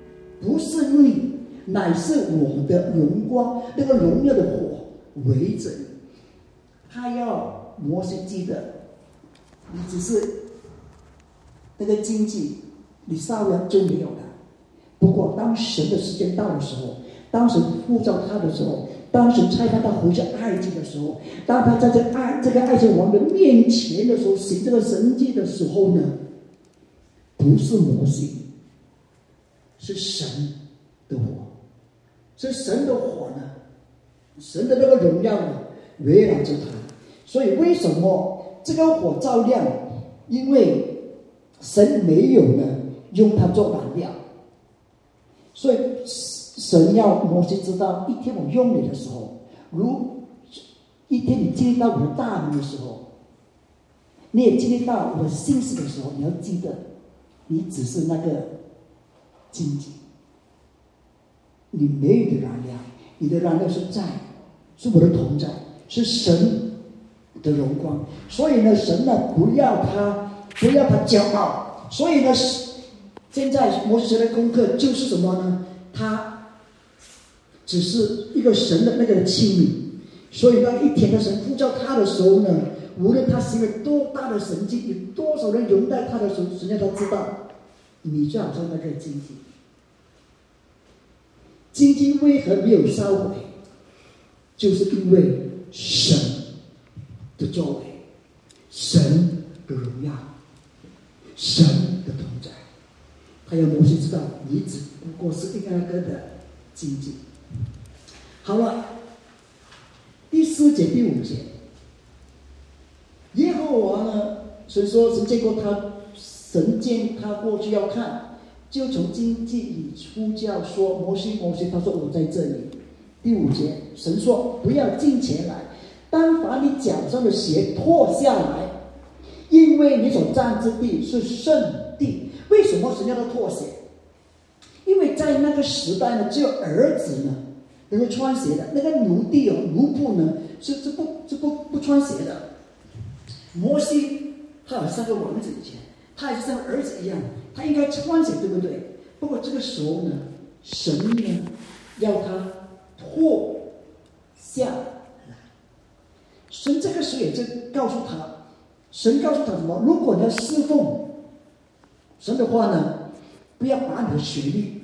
乃是我的荣光，那个荣耀的火围着你。他要摩西记得，你只是那个经济你烧了就没有了。不过当神的时间到的时候，当神呼召他的时候，当神差他回去埃及的时候，当他在这个埃及王的面前的时候，行这个神迹的时候呢，不是摩西，是神的火，是神的火呢，神的那个荣耀呢围绕着他。所以为什么这个火照亮？因为神没有呢用它做燃料，所以神要摩西知道，一天我用你的时候，如一天你经历到我的大能的时候，你也经历到我的信实的时候，你要记得，你只是那个荆棘，你没有的燃料，你的燃料是我的同在，是神的荣光。所以呢，神呢不要他骄傲。所以呢，现在摩西的功课就是什么呢？他只是一个神的那个器皿。所以当一天的神呼召他的时候呢，无论他行了多大的神迹，有多少人拥戴他的时候，神让他知道，你就好像那个荆棘。荆棘为何没有烧毁？就是因为神的作为，神的荣耀，神的同在。他要摩西知道，你只不过是一个个的荆棘。好了，第4节第5节，耶和华呢，神说神见过他，神见他过去要看，就从荆棘里呼叫说，摩西摩西，他说我在这里。第5节，神说不要近前来，当把你脚上的鞋脱下来，因为你所站之地是圣地。为什么神要他脱鞋？因为在那个时代呢，只有儿子呢能够穿鞋的，那个奴隶奴仆呢是不穿鞋的。摩西他好像个王子以前，他也是像儿子一样，他应该穿鞋，对不对？不过这个时候呢，神呢要他脱下来。神这个时候也就告诉他，神告诉他什么？如果你要侍奉神的话呢，不要把你的学历，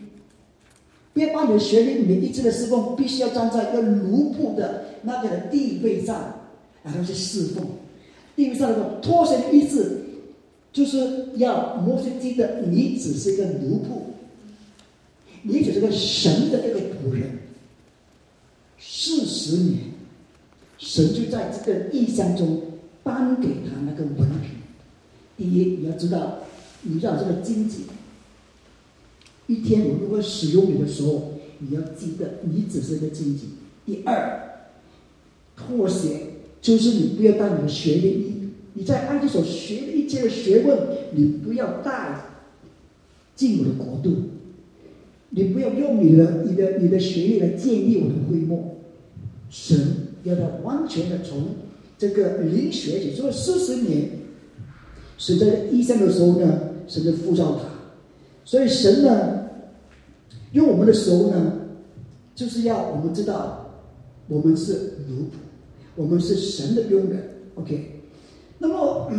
每一次的侍奉必须要站在一个奴仆的那个地位上，然后去侍奉。地位上的脱鞋的意思，就是要摩西记得，你只是一个奴仆，你只是个神的一个仆人。40年，神就在这个异象中颁给他那个文凭。第一，你要知道，你要这个荆棘，一天我如果使用你的时候，你要记得你只是一个荆棘。第二，脱鞋就是你不要带你的学历，你在埃及所学的一切的学问，你不要带进我的国度，你不要用你的学历来建立我的会幕。神要他完全的从这个灵学起，所以40年，神在异象的时候呢，神就呼召他。所以神呢用我们的时候呢，就是要我们知道我们是奴仆，我们是神的佣人。 OK， 那么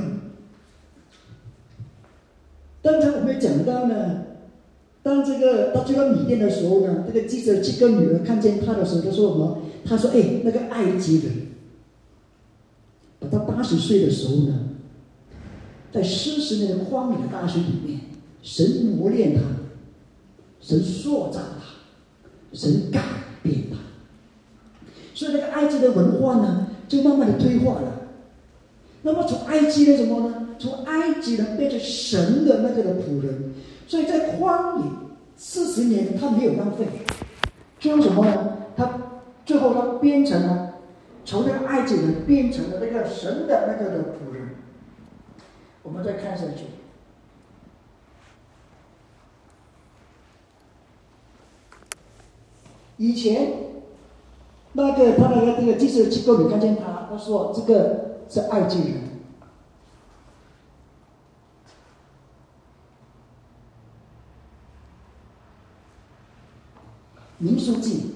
刚才我们讲到呢，当到这个米甸的时候呢，这个记者去跟女儿看见他的时候，他说什么？他说：“那个埃及人，把他80岁的时候呢，在40年的荒野的大水里面，神磨练他，神塑造他，神改变他。所以那个埃及的文化呢，就慢慢的退化了。那么从埃及的什么呢？从埃及人变成神的那个的仆人。 所以在旷野40年他没有浪费，最后什么呢？最后他变成了从那个埃及人变成了那个神的那个的仆人。我们再看下去，以前那个他的这个祭司的机构，你看见他说这个是埃及人。民书记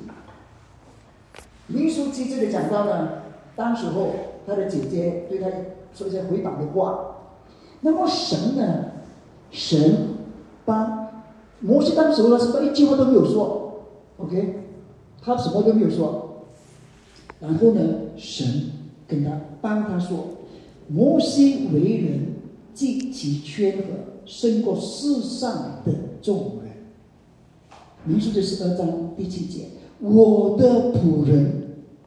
这里讲到呢，当时候他的姐姐对他说一些回谤的话，那么神呢，神帮摩西当时候呢，什么一句话都没有说 ，OK， 他什么都没有说，然后呢，神跟他帮他说，摩西为人极其谦和，胜过世上的众人。民数记12章第7节，我的仆人。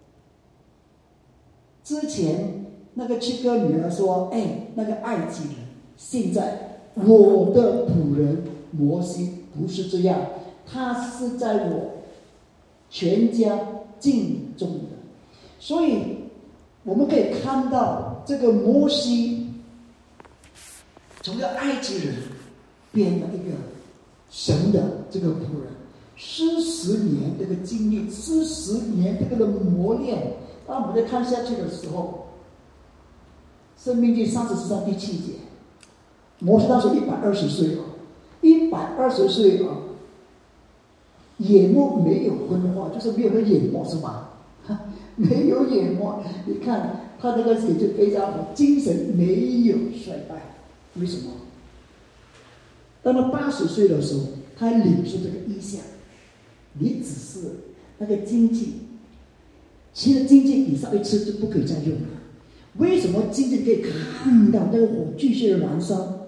之前那个七个女儿说：“哎，那个埃及人，现在我的仆人摩西不是这样，他是在我全家敬重的。”所以我们可以看到，这个摩西从一个埃及人变了一个神的这个仆人。40年这个经历，40年这个的磨练，当我们在看下去的时候，申命记34章第7节，摩西当时120岁了，120岁啊，眼目没有昏花，就是没有那眼膜是吧？没有眼膜，你看他那个眼睛非常好，精神没有衰败，为什么？当他80岁的时候，他还领受这个意象。你只是那个经济，其实经济你稍微吃就不可以再用了。为什么经济可以看到那个火继续的燃烧？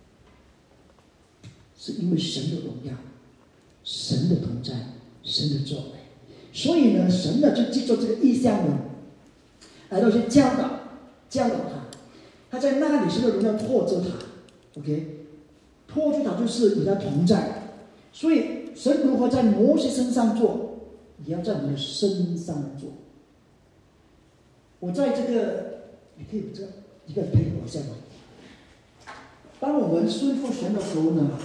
是因为神的荣耀，神的同在，神的作为。所以呢，神呢就记住这个意象呢，来到去教导他。他在那里神的荣耀托着他 ，OK， 托住他就是与他同在。所以神如何在摩西身上做，也要在我们的身上做。我在这个，你可以这一个配合我一下吗？当我们顺服神的时候呢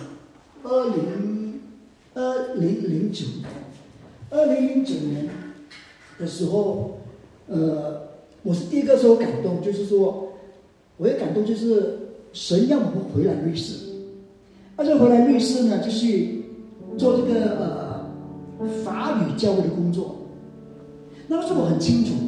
，2009年的时候，我是第一个时候感动，就是说，我也感动，就是神要我们回来律师，而且回来律师呢，就是做这个法语教会的工作。那时候我很清楚，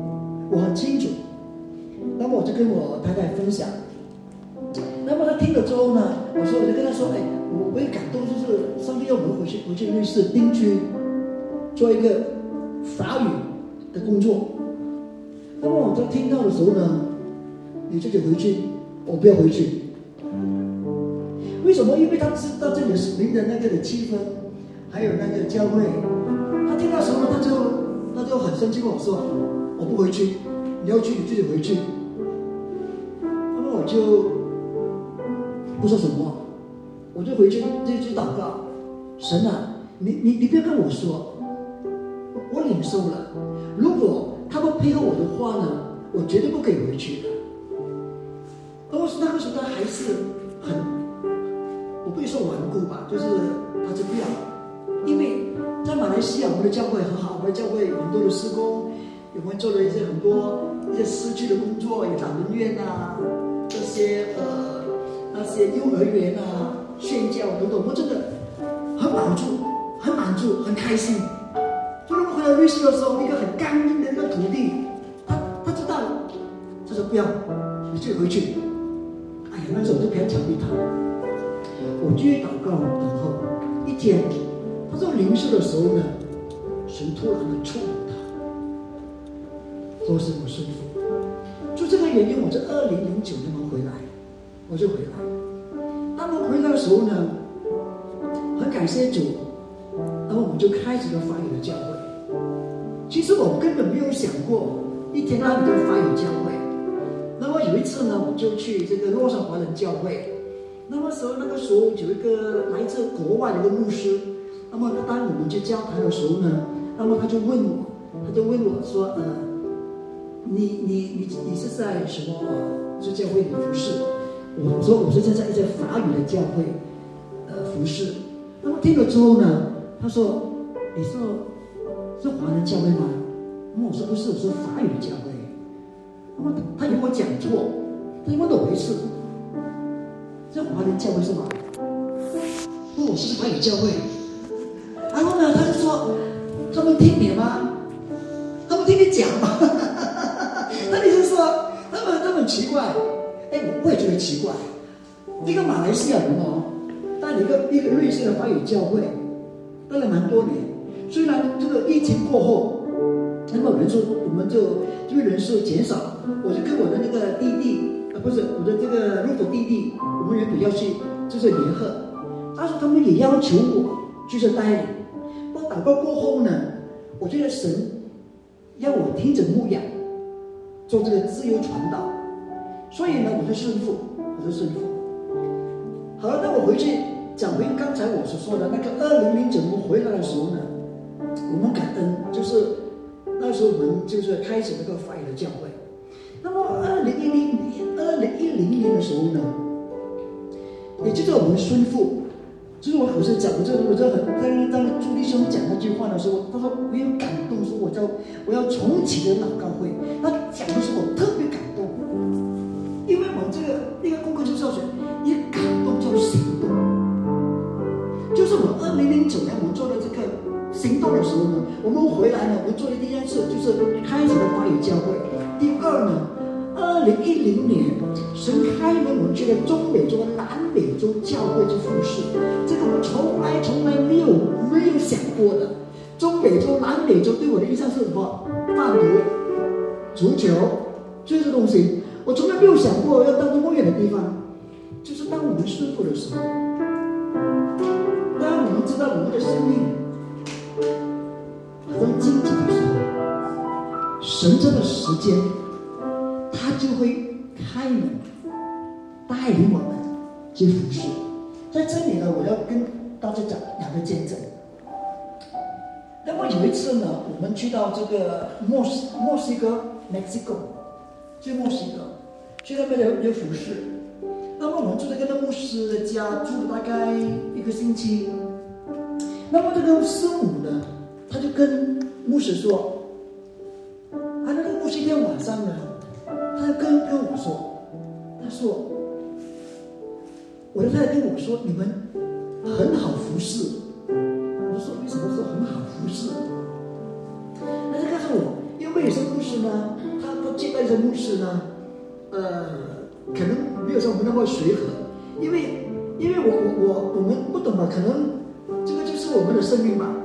那么我就跟我太太分享，那么她听了之后呢，我就跟她说，哎，我也感动，就是上帝要我们回去律师定居，做一个法语的工作。那么我在听到的时候呢，你自己回去，我不要回去。为什么？因为他知道这里灵的那个的气氛，还有那个教会，他听到什么他就很生气跟我说：“我不回去，你要去你自己回去。”那么我就不说什么，我就回去就祷告，神啊，你不要跟我说，我领受了。如果他不配合我的话呢，我绝对不可以回去的。那么那个时候他还是很。我不会说顽固吧，就是他就不要，因为在马来西亚我们的教会很好，我们的教会有很多的事工，我们做了很多诗句的工作，有长文院啊，这些那些幼儿园啊、宣教等等，我们真的很满足，很开心。就我们回到律师的时候，一个很干硬的那个土地，他知道，他说不要，你自己回去。哎呀，那时候我就不要强逼他。我继续祷告，等候一天，他说灵修的时候呢，神突然的触摸他，说是我顺服。就这个原因，我在2009年我就回来。当我回来的时候呢，很感谢主，然后我们就开始了法语的教会。其实我根本没有想过一天到晚的法语教会。那么有一次呢，我就去这个洛杉矶华人教会。 那个时候有一个来自国外的一个牧师，那么当我们去交谈的时候呢，那么他就问我说，你是在什么这教会里服侍？我说我是在一家法语的教会服侍。那么听了之后呢，他说你是华人教会吗？那么我说不是，我是法语的教会。那么他以为我讲错，他就问了我一次，这华人教会是吗？问我是法语教会。然后呢，他就说他们听你吗？他们听你讲吗？那你就说他们很奇怪。我也觉得奇怪，一个马来西亚人带了一个瑞士的法语教会，待了蛮多年。虽然这个疫情过后，那么我们就因为人数减少，我就跟我的那个弟弟，不是我的这个路的弟弟，我们原本要去就是联合，但是他们也要求我就是带领。我祷告过后呢，我觉得神要我听着牧养，做这个自由传道。所以呢，我就顺服。好了，那我回去讲回刚才我所说的那个2009我们回来的时候呢，我们感恩，就是那时候我们就是开始那个法语的教会。那么2010年的时候呢，也就是我们顺服，就是我是讲，我就很当朱弟兄讲那句话的时候，他说我有感动，说我要重启的祷告会，他讲的时候我特别感动。因为我这个一个功课就是要学，一感动就行动。就是我2009年我们做的这个行动的时候呢，我们回来呢，我们做的第一件事就是开始了法语教会。第二呢，2010年神开门，我们去了中美洲、南美洲教会去服侍，这个我从来没有想过的。中美洲、南美洲对我的印象是什么？贩毒、足球，这些东西。我从来没有想过要到这么远的地方，就是当我们顺服的时候，当我们知道我们的生命很荆棘的时候，神这个时间，他就会开门，带领我们去服侍。在这里呢，我要跟大家讲两个见证。那么有一次呢，我们去到这个墨西哥 Mexico。去墨西哥，去那边有服侍。那么我们住在那个牧师的家，住了大概1个星期。那么这个师母呢，他就跟牧师说，那个牧师一天晚上呢，他就跟我说，他说，我的太太跟我说，你们很好服侍。我说为什么说很好服侍？他就告诉我，因为有些牧师呢。接待的牧师呢，可能没有像我们那么随和，因为我们不懂嘛，可能这个就是我们的生命嘛。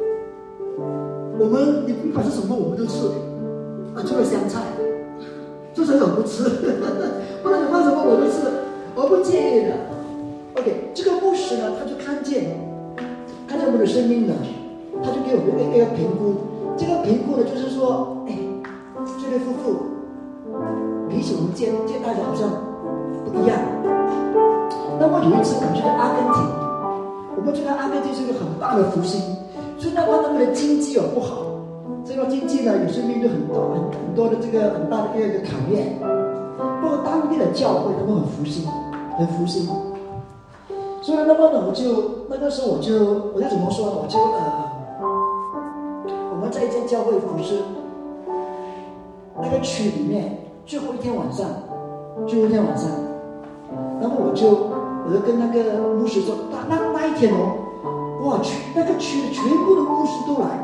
你不管是什么我们都吃，除了香菜，就是我不吃，不然你放什么我都吃，我不介意的。OK， 这个牧师呢，他就看见我们的生命呢，他就给我们一个评估。这个评估呢，就是说，这对夫妇彼此我们接待的好像不一样。那么有一次我们去阿根廷，我们觉得阿根廷是一个很大的福星，虽然他们的经济不好，这个经济呢有时面对很多的这个很大的一个考验。不过当地的教会他们很福星。所以那么呢，那个时候我就怎么说呢？我们在一间教会服侍。那个区里面最后一天晚上，然后我就跟那个牧师说，那一天哇，那个区的全部的牧师都来，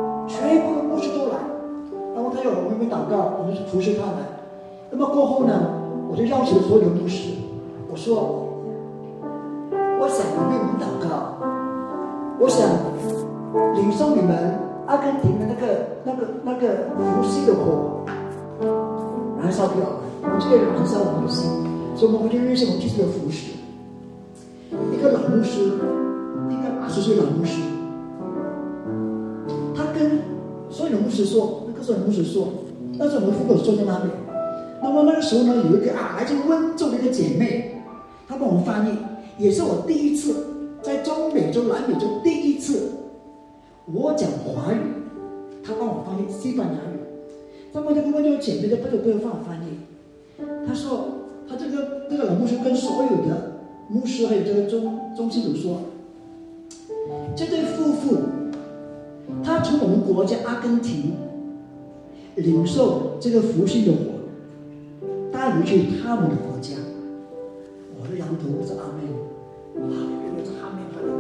然后他要我们祷告，我们服侍他们。那么过后呢，我就邀请所有的牧师，我说，我想为你们祷告，我想领受你们阿根廷的那个福气的火。燃烧掉了，我们这个燃烧我们的心，所以我们就认识我们继续的服侍。一个老牧师，一个80岁老牧师，他跟所有的牧师说，那时候我们父母坐在那边。那么那个时候呢，有一个来自温州的一个姐妹，她帮我们翻译。 也是我第一次在中美洲、南美洲第一次，我讲华语，他帮我翻译西班牙语。他们就跟我就姐妹的不能帮我翻译。他说他这个老牧师跟所有的牧师还有这个中信徒说，这对夫妇他从我们国家阿根廷领受这个福音的火，带回去他们的国家。我的羊头是阿妹，啊，原来是阿妹的。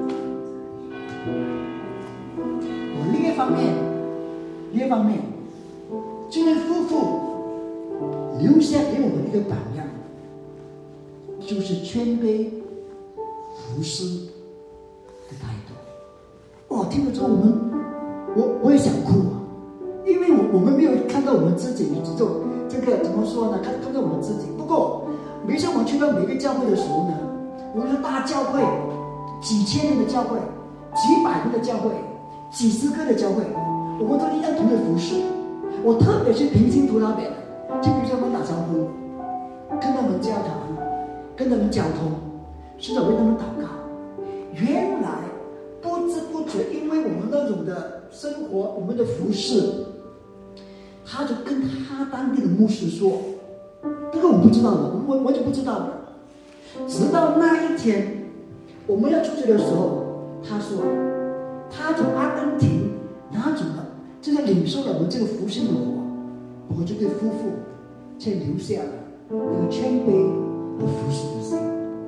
我另一方面，这对夫妇留下给我们一个榜样，就是谦卑服侍的态度。哇，听了之后我也想哭啊，因为我们没有看到我们自己这个怎么说呢？看到我们自己。不过每次我们去到每个教会的时候呢，无论是大教会、几千人的教会、几百人的教会、几十个的教会，我们都一样同的服侍。我特别去平信徒那边，就比如说我们打招呼，跟他们交谈，跟他们交通，甚至为他们祷告。原来不知不觉，因为我们那种的生活，我们的服侍，他就跟他当地的牧师说，这个我不知道的，我就不知道的。直到那一天我们要出去的时候，他说他从阿根廷拿走了这个领受了我们这个福音的火，我这对夫妇却留下了那个谦卑和服侍的心。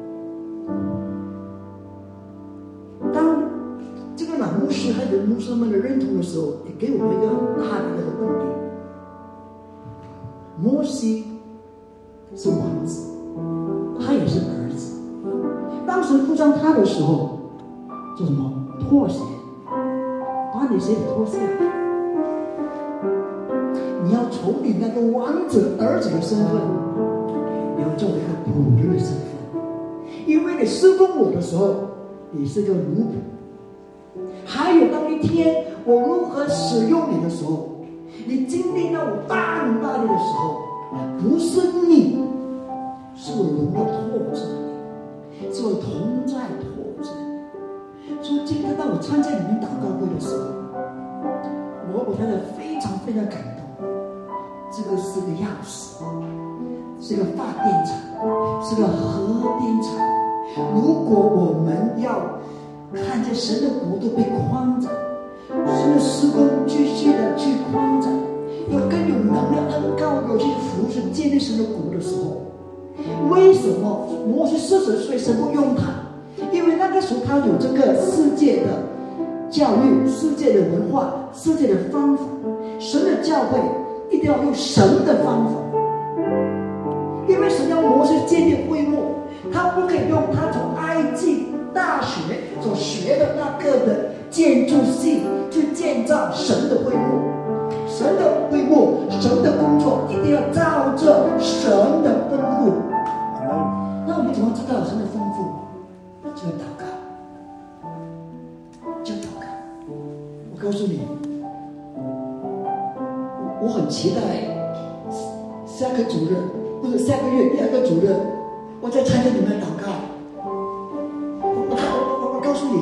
当这个老牧师还有牧师们的认同的时候，也给我们一个很大的一个动力。摩西是王子，他也是儿子。当时付上他的时候，做什么？脱鞋，把你鞋给脱下来。你要从你那个王子儿子的身份，你要做一个仆人的身份，因为你侍奉我的时候，你是个奴仆。还有当一天我如何使用你的时候，你经历到我大能大力的时候，不是你，是我荣耀托着你，是我同在托着你。所以今天当我参加你们祷告会的时候，我觉得非常非常感动。这个是个钥匙，是个发电厂，是个核电厂。如果我们要看见神的国度被扩展，神的施工继续的去扩展，要更有能量、更高的去服侍建立神的国的时候，为什么摩西40岁神不用他？因为那个时候他有这个世界的教育、世界的文化、世界的方法。神的教会一定要用神的方法，因为神要摩西建立会幕，他不可以用他从埃及大学所学的那个的建筑系去建造神的会幕。神的会幕，神的工作一定要照着神的吩咐。那我们怎么知道神的吩咐？就祷告，就祷告。我告诉你，我很期待下个主日或者下个月2个主日，我再参加你们的祷告。我告诉你，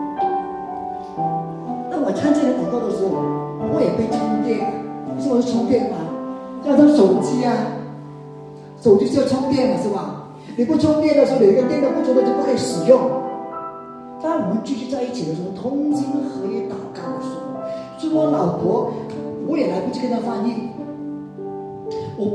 当我参加你祷告的时候，我也被充电。是我是充电吗？就像手机啊，手机是要充电嘛，是吧？你不充电的时候，你一个电都不充的就不可以使用。当我们聚集在一起的时候，同心合一祷告的时候，所以我老婆我也来不及跟她翻译，我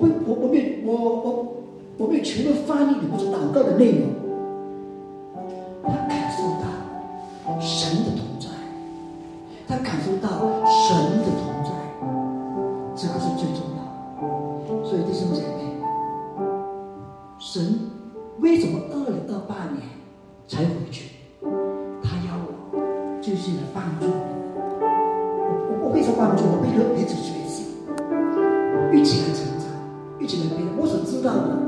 没有全部翻译你们所祷告的内容。他感受到神的同在，他感受到神的同在，这个是最重要的。所以弟兄姐妹，神为什么2028年才回去？他要我继续来帮助你。我为什么帮助我？为了彼此学习，一起来成长，一起来培养。我所知道的，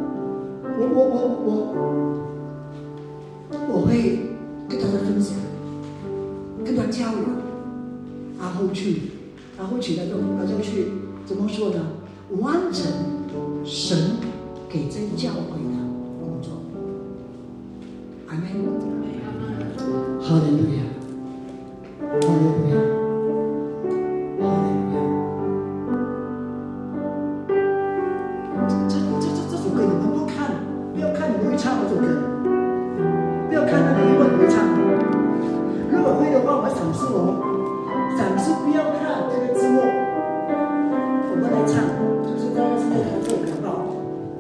我会跟他们分享，跟他交流，然后去那种好像去怎么说呢？完成神给这教会的工作。 阿们。哈利路亚，哈利路亚，哈利路亚。这首歌你们不看，不要看你会唱这首歌，不要看那个英文会唱。如果会的话，我们赏识赏识不要看这个字幕，我们来唱，就是大家现在弹这首歌好不好？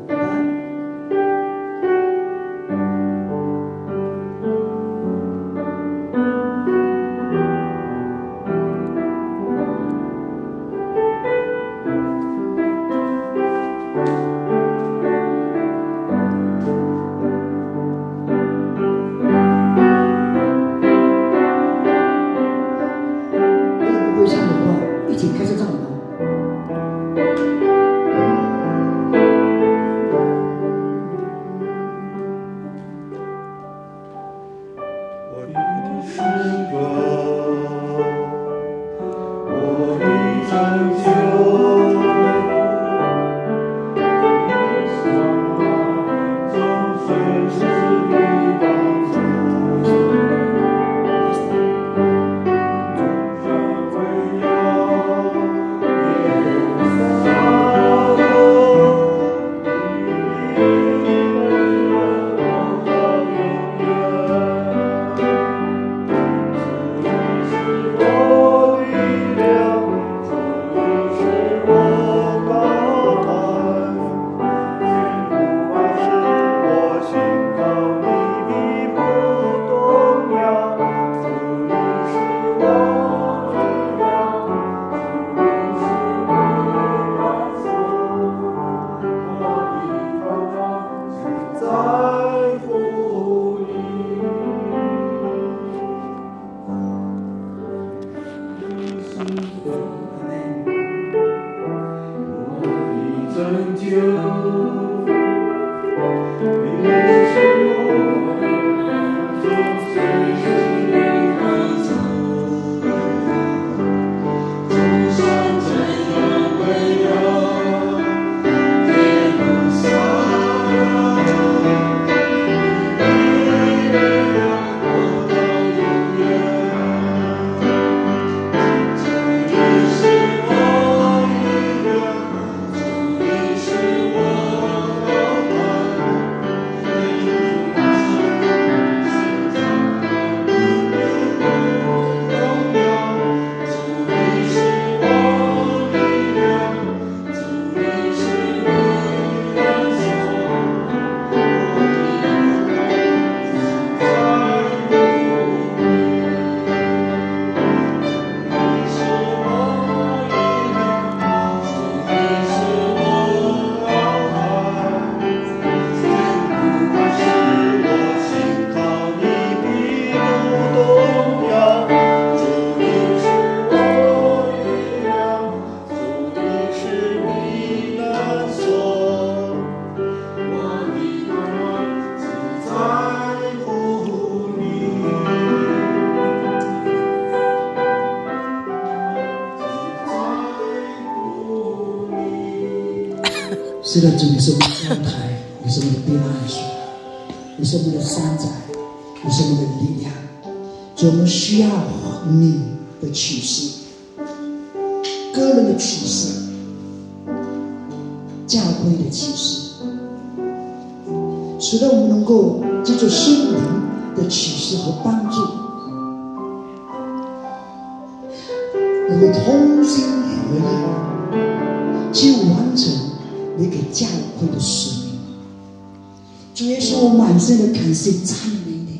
是的，主，你是我们的高台，你是我们的避难所，你是我们的山寨，你是我们的力量。主，我们需要你的启示，个人的启示，教会的启示，使得我们能够借助圣灵的启示和帮助，能够同心合意去完成你给教会的使命。主耶稣，我满心的感谢赞美你，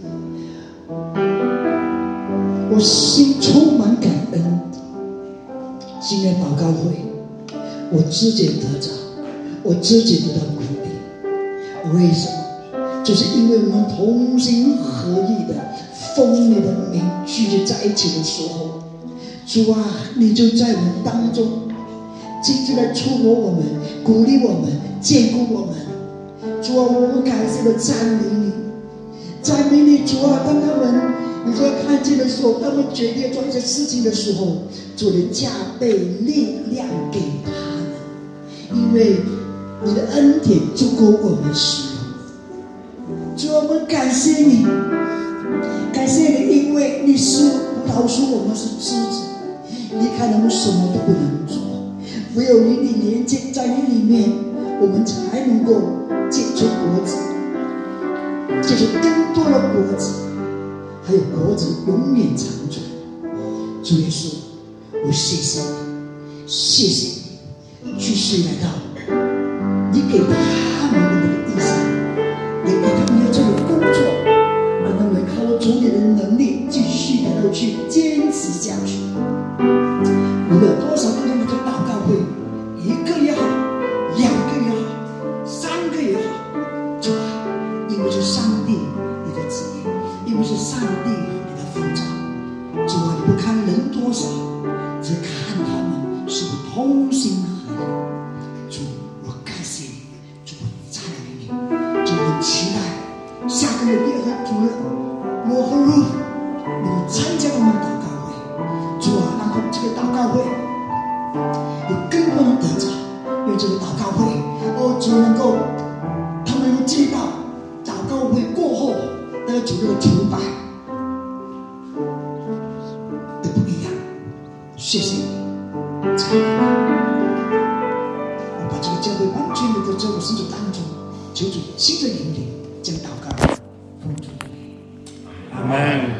我心充满感恩。今天祷告会，我自己得着，我自己得到鼓励。为什么？就是因为我们同心合意的奉你的名聚集在一起的时候，主啊，你就在我们当中紧紧地触摸我们，鼓励我们，坚固我们。主啊，我们感谢的赞美你，赞美你。主啊，当他们你说看见的时候，他们决定做一些事情的时候，主的加倍力量给他们，因为你的恩典足够我们使用。 主，我们感谢你，感谢你，因为你是葡萄树，我们是枝子，离开了我们什么都不能做，唯有你连接在你里面，我们才能够结出果子，结出更多的果子，还有果子永远长存。主耶稣，我谢谢你，谢谢你，继续来到你给他们的那个意向，也给他们要做的工作，让他们靠着主你的能力继续来到去坚持下去。无论多少个人的祷告会，1个也好，2个也好，3个也好，主啊，因为是上帝你的旨意，因为是上帝你的呼召，主啊，你不看人多少，只看他们是否同心合意。主，我感谢你，主，我赞美你，主，我期待下个月联合主任我和 Ruth 能够参加我们祷告会。主啊，让这个祷告会有更多人得着，因为这个祷告会，主能够他们能够见到祷告会过后的主的崇拜的不一样。谢谢你，赞美你。我把这个教会完全的在我身手当中，求主亲自引领，将祷告奉主的名。 阿门。